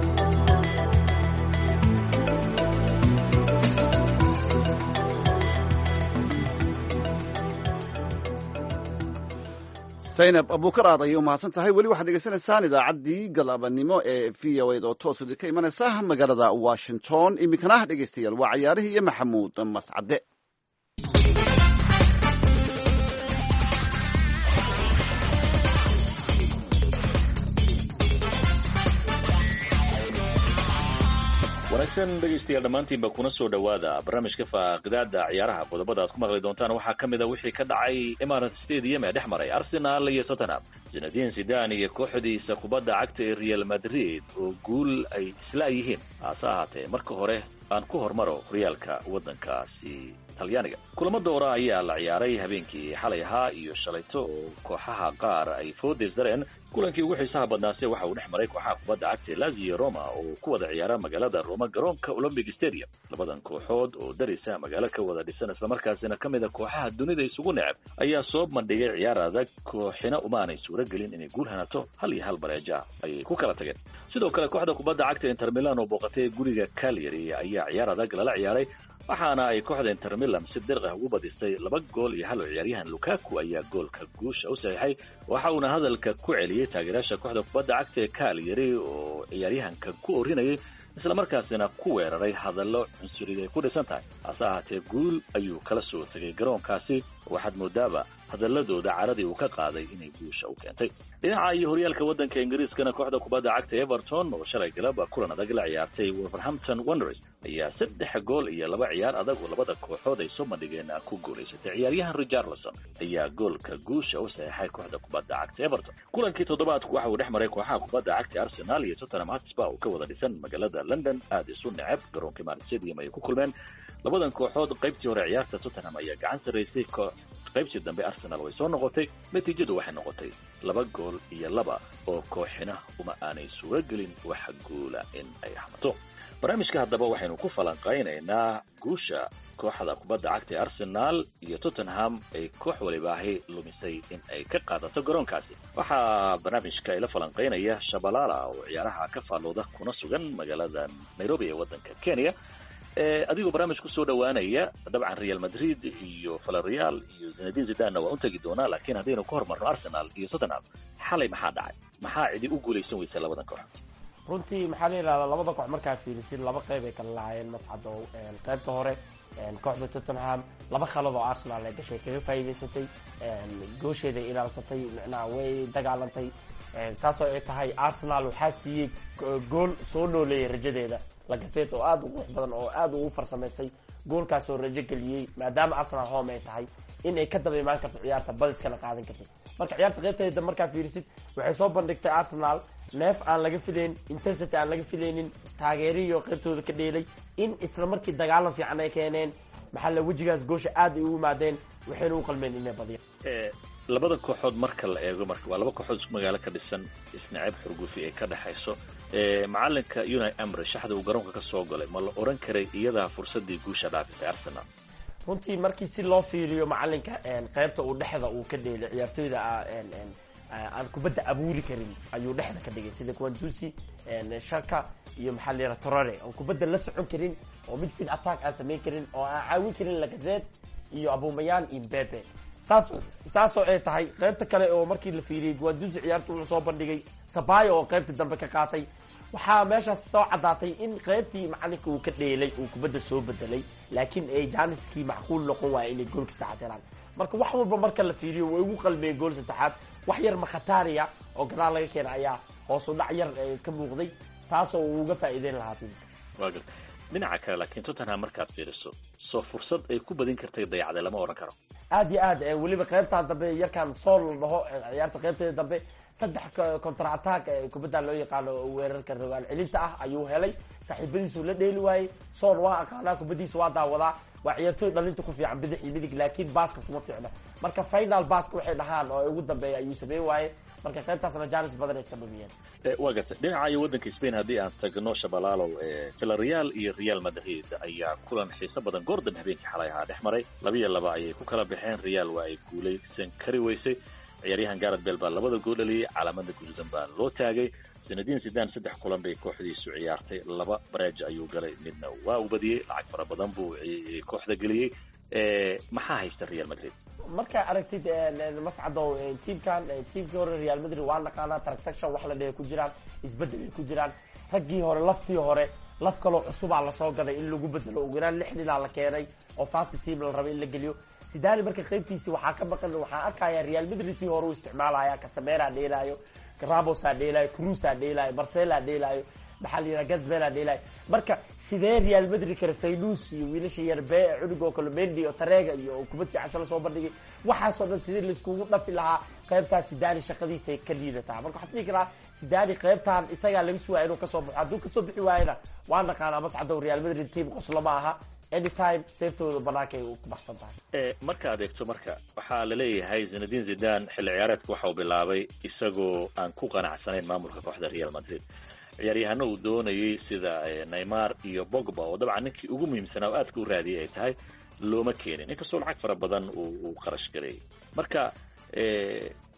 Zainab Abuukar aad ayay u mahadsan tahay weli waxaad degeysanaysaan idaacaddii galaabanimo ee v o a oo toos idinka imanaysa magaalada Washington iminkana dhegeystayaal waa ciyaarihii iyo Maxamuud Mascade wanaagsan dhegeystayaal dhammaantiinba kuna soo dhowaada barnaamijka faaqidaada ciyaaraha qodobada aad ku maqli doontaan waxaa ka mid a wixii ka dhacay Emirates Stadium ee dhex maray Arsenal iyo Tottenham Zinedine Zidane iyo kooxdiisa kubadda cagta ee Real Madrid oo guul ay isla yihiin hase ahaatee marka hore aan ku hormaro horyaalka waddankaasi Talyaaniga kulamo doora ayaa la ciyaaray habeenkii xalay ahaa iyo shalayto oo kooxaha qaar ay foodeys dareen kulankii ugu xiisaha badnaasay waxa uu dhex maray kooxaha kubadda cagta Lazio Roma oo ku wada ciyaara magaalada Roma garoonka Olympic Stadium labadan kooxood oo darisa magaalo ka wada dhisan isla markaasina kamid ah kooxaha dunida isugu neceb ayaa soo bandhigay ciyaar adag kooxina uma aanay suura suuro gelin inay guul hanato hal iyo hal bareeja ayay ku kala tageen. sidoo kale kooxda kubadda cagta Inter Milan oo booqatay guriga Cagliari ayaa ciyaar adag lala ciyaaray, waxaana ay kooxda Inter Milan si dirq ah ugu badisay laba gool iyo hal. ciyaaryahan Lukaku ayaa goolka guusha u saxiixay, waxa uuna hadalka ku celiyay taageerayaasha kooxda kubadda cagta ee Cagliari oo ciyaaryahanka ku orinayay isla markaasina ku weeraray hadallo cunsuriyeed ku dhisan tahay. hase ahaatee guul ayuu kala soo tagay garoonkaasi, waxaad moodaaba hadalladooda caradii uu ka qaaday inay guusha u keentay. dhinaca iyo horyaalka waddanka Ingiriiskana kooxda kubadda cagta Everton oo shalay galab kulan adag la ciyaartay Wolverhampton Wanderers ayaa saddex gool iyo laba ciyaar adag oo labada kooxood ay soo bandhigeen ku guuleysatay. ciyaaryahan Richarlison ayaa goolka guusha u saxiixay kooxda kubadda cagta Everton. kulankii toddobaadku waxa uu dhex maray kooxaha kubadda cagta Arsenal iyo Tottenham Hotspur oo ka wada dhisan magaalada London. aad isu neceb garoonka Emirates Stadium ay ku kulmeen. labadan kooxood qaybtii hore ciyaarta Tottenham ayaa gacan sareysay, qaybtii dambe Arsenal way soo noqotay. natiijadu waxay noqotay laba gool iyo laba oo kooxina uma aanay suuro gelin wax guula in ay hamato. barnaamijka haddaba waxaynu ku falanqaynaynaa guusha kooxda kubadda cagta Arsenal iyo Tottenham ay koox walibaahi lumisay in ay ka qaadato garoonkaasi. waxaa barnaamijka ila falanqaynaya Shabalala oo ciyaaraha ka faalooda kuna sugan magaalada Nairobi ee waddanka Kenya. adigoo barnaamij ku soo dhawaanaya dabcan Real Madrid iyo Villarreal iyo Zinedine Zidane waa u tagi doonaa, laakiin haddaynu ka hormarno Arsenal iyo Tottenham, xalay maxaa dhacay? maxaa cidi u guulaysan weysay labadan koox? runtii maxaa la yidhahdaa labada koox markaa fiirisid laba qayb ay kala lahaayeen mascado. qaybta hore kooxda Tottenham laba khalad oo Arsenal ay gashay kaga faa'iidaysatay, goosheeda ilaalsatay, macnaha way dagaalantay. saasoo ay tahay Arsenal waxaa siiyey gool soo nooleeyay rajadeeda Lacazette oo aad u qurux badan oo aad ugu farsamaysay, goolkaas oo rajo geliyey maadaama Arsenal home ay tahay in ay ka daba imaan karto ciyaarta badiskana qaadan kartay. marka ciyaarta qaybteeda markaa fiirisid waxay soo bandhigtay Arsenal neef aan laga filayn, intensity aan laga filaynin, taageeriyo qaybtooda ka dheelay, in isla markii dagaalan fiican ay keeneen. maxaa la wejigaas goosha aad ay u yimaadeen, waxayna u qalmeen inay badiyaan. labada kooxood marka la eego marka waa laba kooxood isku magaalo ka dhisan, isnacab xurgufi ay ka dhaxayso. macalinka Unai Emery shaxda uu garoonka ka soo galay ma la oran karay iyadaa fursadii guusha dhaafisay Arsenal? runtii markii si loo fiiriyo macalinka qaybta uu dhexda uu ka dheelay ciyaartoyda aan kubadda abuuri karin ayuu dhexda ka dhigay, sida Guendouzi, Xhaka iyo maxaa la yidhaha Traore oo kubadda la socon karin, oo midfield attack aan samayn karin, oo aan caawin karin Lacazette iyo Aubameyang iyo Mbappe. saas saasoo ay tahay qaybta kale oo markii la fiiriyey Guendouzi ciyaarta wuxuu soo bandhigay Sabayo oo qaybta dambe ka qaatay. waxaa meeshaas soo cadaatay in qaybtii macalinka uu ka dheelay uu kubadda soo bedelay, laakiin ay jaaniskii macquul noqon waaya inay goolka saxatiraan. marka wax walba marka la fiiriyo way ugu qalmeen gool saddexaad. wax yar Mkhitaryan oo gadaal laga keenay ayaa hoos u dhac yar ka muuqday, taasoo uu uga faa'iideyn lahaa tiimka. waagal dhinaca kale laakiin Tottenham markaad fiiriso soo fursad ay ku badin kartay dayacday lama oran karo. aad iyo aad weliba qaybtaan dambe yarkaan sool la dhaho ciyaarta qaybteeda dambe saddex counter attack kubadda loo yaqaano weerarka rogaal celinta ah ayuu helay, saaxiibadiisu la dheeli waayey. sool waa aqaanaa kubaddiisa waa daawadaa, waa ciyaartoy dhalinta ku fiican bidix iyo midig, laakiin baaska kuma fiicna. marka final baaska waxay dhahaan oo ugu dambeeya ayuu sameyn waaye. marka qaybtaasna jaanis badan ay ka dhumiyeen. waa gartay dhinaca iyo waddanka Spain haddii aan tagno Shabalalo, Villarreal iyo Real Madrid ayaa kulan xiiso badan goordan habeenkii xalay ahaa dhex maray. laba iyo laba ayay ku kala baxeen. Real waa ay guulaysan kari weysay, ciyaaryahan Gareth Bale baa labada gool dhaliyay, calaamada guduudan baa loo taagay. Zinedine Zidane saddex kulan bay kooxdiisu ciyaartay, laba bareej ayuu galay, midna waa u badiyey, lacag fara badan buu kooxda geliyey. maxaa haysta Real Madrid? markaa aragtid mascado tiimkan tiimkii hore Real Madrid waa naqaanaa transaction wax la dhehe ku jiraan, isbedel ay ku jiraan. raggii hore laftii hore laf kaloo cusubaa lasoo gaday in lagu bedelo, ugu yaraan lix ninaa la keenay oo fast team la rabay in la geliyo. Zidane marka qaybtiisi waxaa ka maqan, waxaa arkaya Real Madrid si hore u isticmaalaya, Casemiro dheelaayo, Ramos dheelaayo, Cruz dheelaayo, Marcelo dheelaayo, maxaa la yiraahdaa Gazbel dheelaayo. marka sidee Real Madrid kare Faylus iyo wiilasha yarbe cunugoo kale Mendy oo Tarega iyo kubadii cashal soo bandhigay, waxaas oo dhan sidii la iskugu dhafi lahaa qaybtaas Zidane shaqadiisa ay ka liidataa. marka waxaan dhihi karaa Zidane qaybtaan isaga laga sugaa inuu ka soo baxo, hadduu ka soo bixi waayna waa naqaanaa mascado Real Madrid team qoslo ma aha, anytime seeftooda banaanka ay ku baxsan tahay. ee marka adeegto marka waxaa la leeyahay Zinedine Zidane xilli ciyaareedka waxa uu bilaabay isagoo aan ku qanacsanayn maamulka kooxda Real Madrid. ciyaaryahanno uu doonayay sida Neymar iyo Pogba oo dabcan ninkii ugu muhiimsanaa oo aadka u raadiyay ay tahay looma keenin, inkastoo lacag fara badan uu qarash gareeyay. marka ee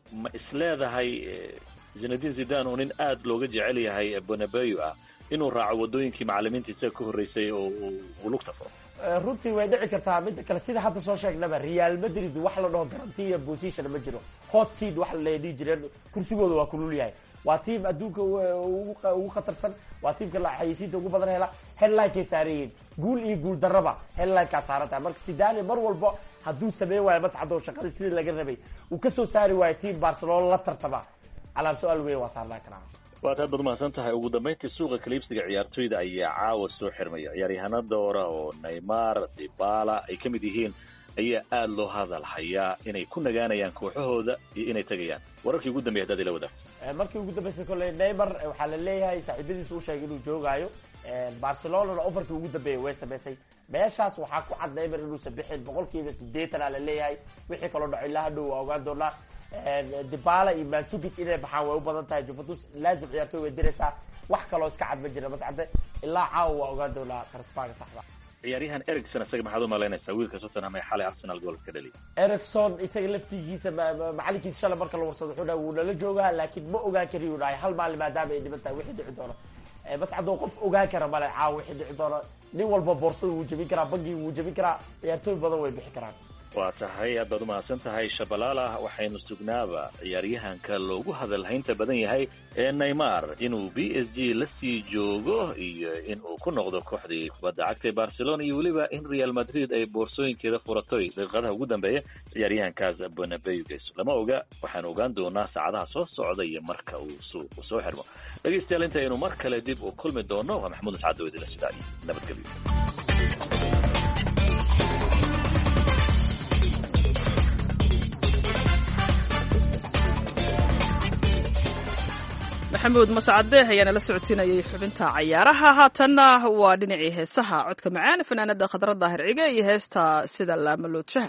ma isleedahay zinedine zidane oo nin aada looga jecel yahay Bernabeu ah inuu raaco wadooyinkii macallimiintiisa ka horreysay oo uu lugta furo runtii way dhici kartaa mid kale sida hadda soo sheegnaba Real Madrid wax la dhaho garantiya position ma jiro hot seat wax la leeyahay jireen kursigooda waa kulul yahay waa team adduunka ugu khatarsan waa teamka la xayisiinta ugu badan hela headline ka saareen guul iyo guul daraba headline ka saarata marka Zidane mar walba hadduu sameeyo waa mascado shaqada sidii laga rabay uu ka soo saari waayay team Barcelona la tartama alaab su'aal weey waa saarnaa karaa waad aad mahadsan tahay ugu dambeyntii suuqa kaliibsiga ciyaartoyda ayaa caawa soo xirmaya ciyaaryahanada doora oo Neymar, Dybala ay kamid yihiin ayaa aad loo hadal hayaa inay ku nagaanayaan kooxahooda iyo inay tagayaan wararkii ugu dambeeyay hadda ila wada markii ugu dambeysay kolay Neymar waxa la leeyahay saaxiibadiisa uu sheegay inuu joogayo Barcelona offerka ugu dambeeyay way sameysay meeshaas waxaa ku cad Neymar inuu sabixin boqolkiiba siddeetan la leeyahay wixii kala dhacay ilaa hadhow waa ogaan doonaa Dybala iyo Mandzukic inay baxaan way u badan tahay Juventus laazim ciyaartoy way diraysaa wax kaloo iska cad ma jira bas cadde ilaa caawa waa ogaan doonaa transferka saxda ciyaaryahan Erikson isaga maxaad u malaynaysaa wiilka Tottenham ee xalay Arsenal gool ka dhaliyay Erikson isaga laftigiisa macalinkiisa shalay marka la warsado wuxuu dhahay wuu nala joogaa laakiin ma ogaan kari uu dhahay hal maalin maadaama ay dhiman tahay wixii dhici doono bas cadde qof ogaan kara male caawa wixii dhici doono nin walba boorsada wuu jebin karaa bangii wuu jebin karaa ciyaartoy badan way bixi karaan waa tahay aad baad u mahadsan tahay Shabalala waxaynu sugnaaba ciyaaryahanka loogu hadalhaynta badan yahay ee Neymar inuu B S G la sii joogo iyo inuu ku noqdo kooxdii kubadda cagta Barcelona iyo waliba in Real Madrid ay boorsooyinkeeda furatay daqiiqadaha ugu dambeeya ciyaaryahankaas Bernabeu geeso lama oga waxaan ogaan doonaa saacadaha soo socda iyo marka uu suuqu soo xirmo dhageystayaal intaynu mar kale dib u kulmi doono waa Maxamuud Saad oo idin sidaa nabadgelyo maxamuud mascade ayaana la socodsiinayay xubinta cayaaraha haatanna waa dhinacii heesaha codka macaan fanaanada khadra daahir cige iyo heesta sida laamaloodjaha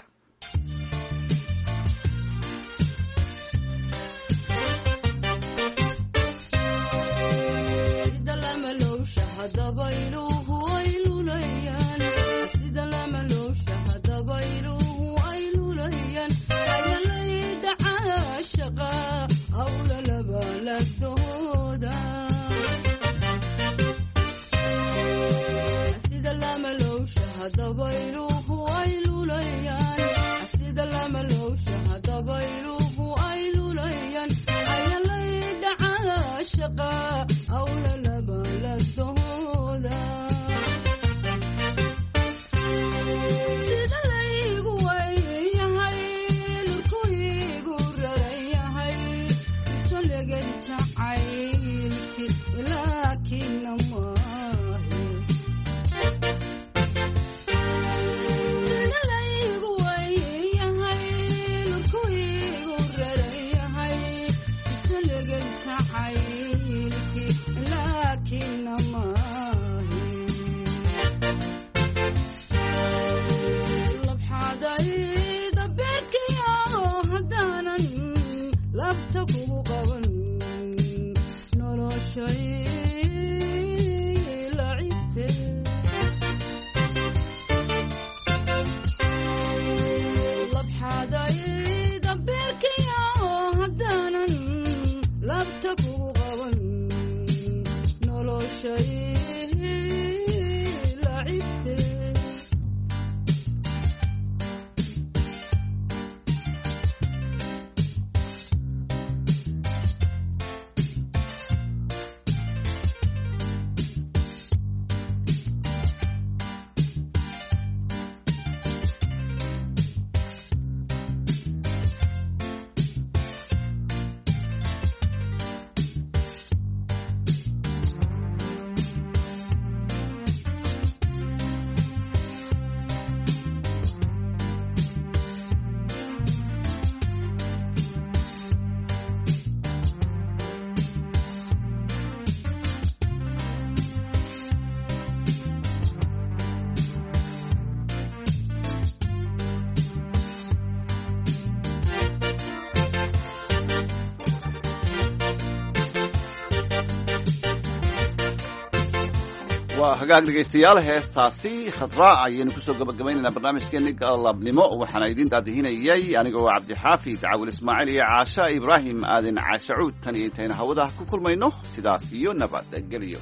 waa hagaag dhegaystayaal heestaasi khadraa ayaynu kusoo gabagabaynaynaa barnaamijkeeni galabnimo waxaana idin daadihinayay anigoo cabdixaafid cawil ismaaciil iyo caasha ibraahim aadan caashacuud tan iyo intaynu hawada ku kulmayno sidaas iyo nabadgelyo.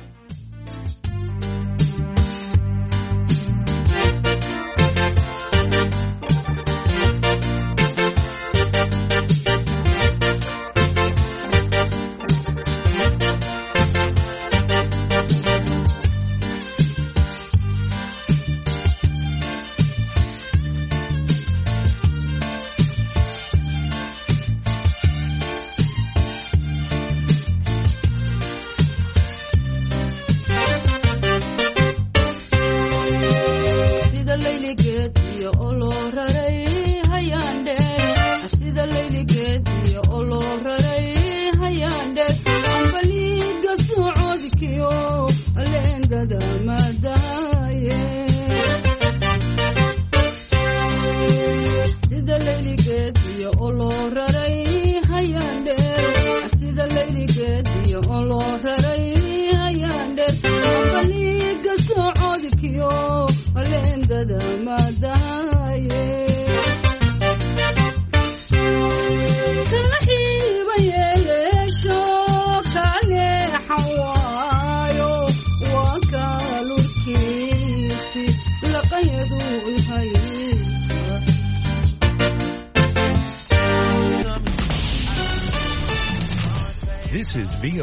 This is V O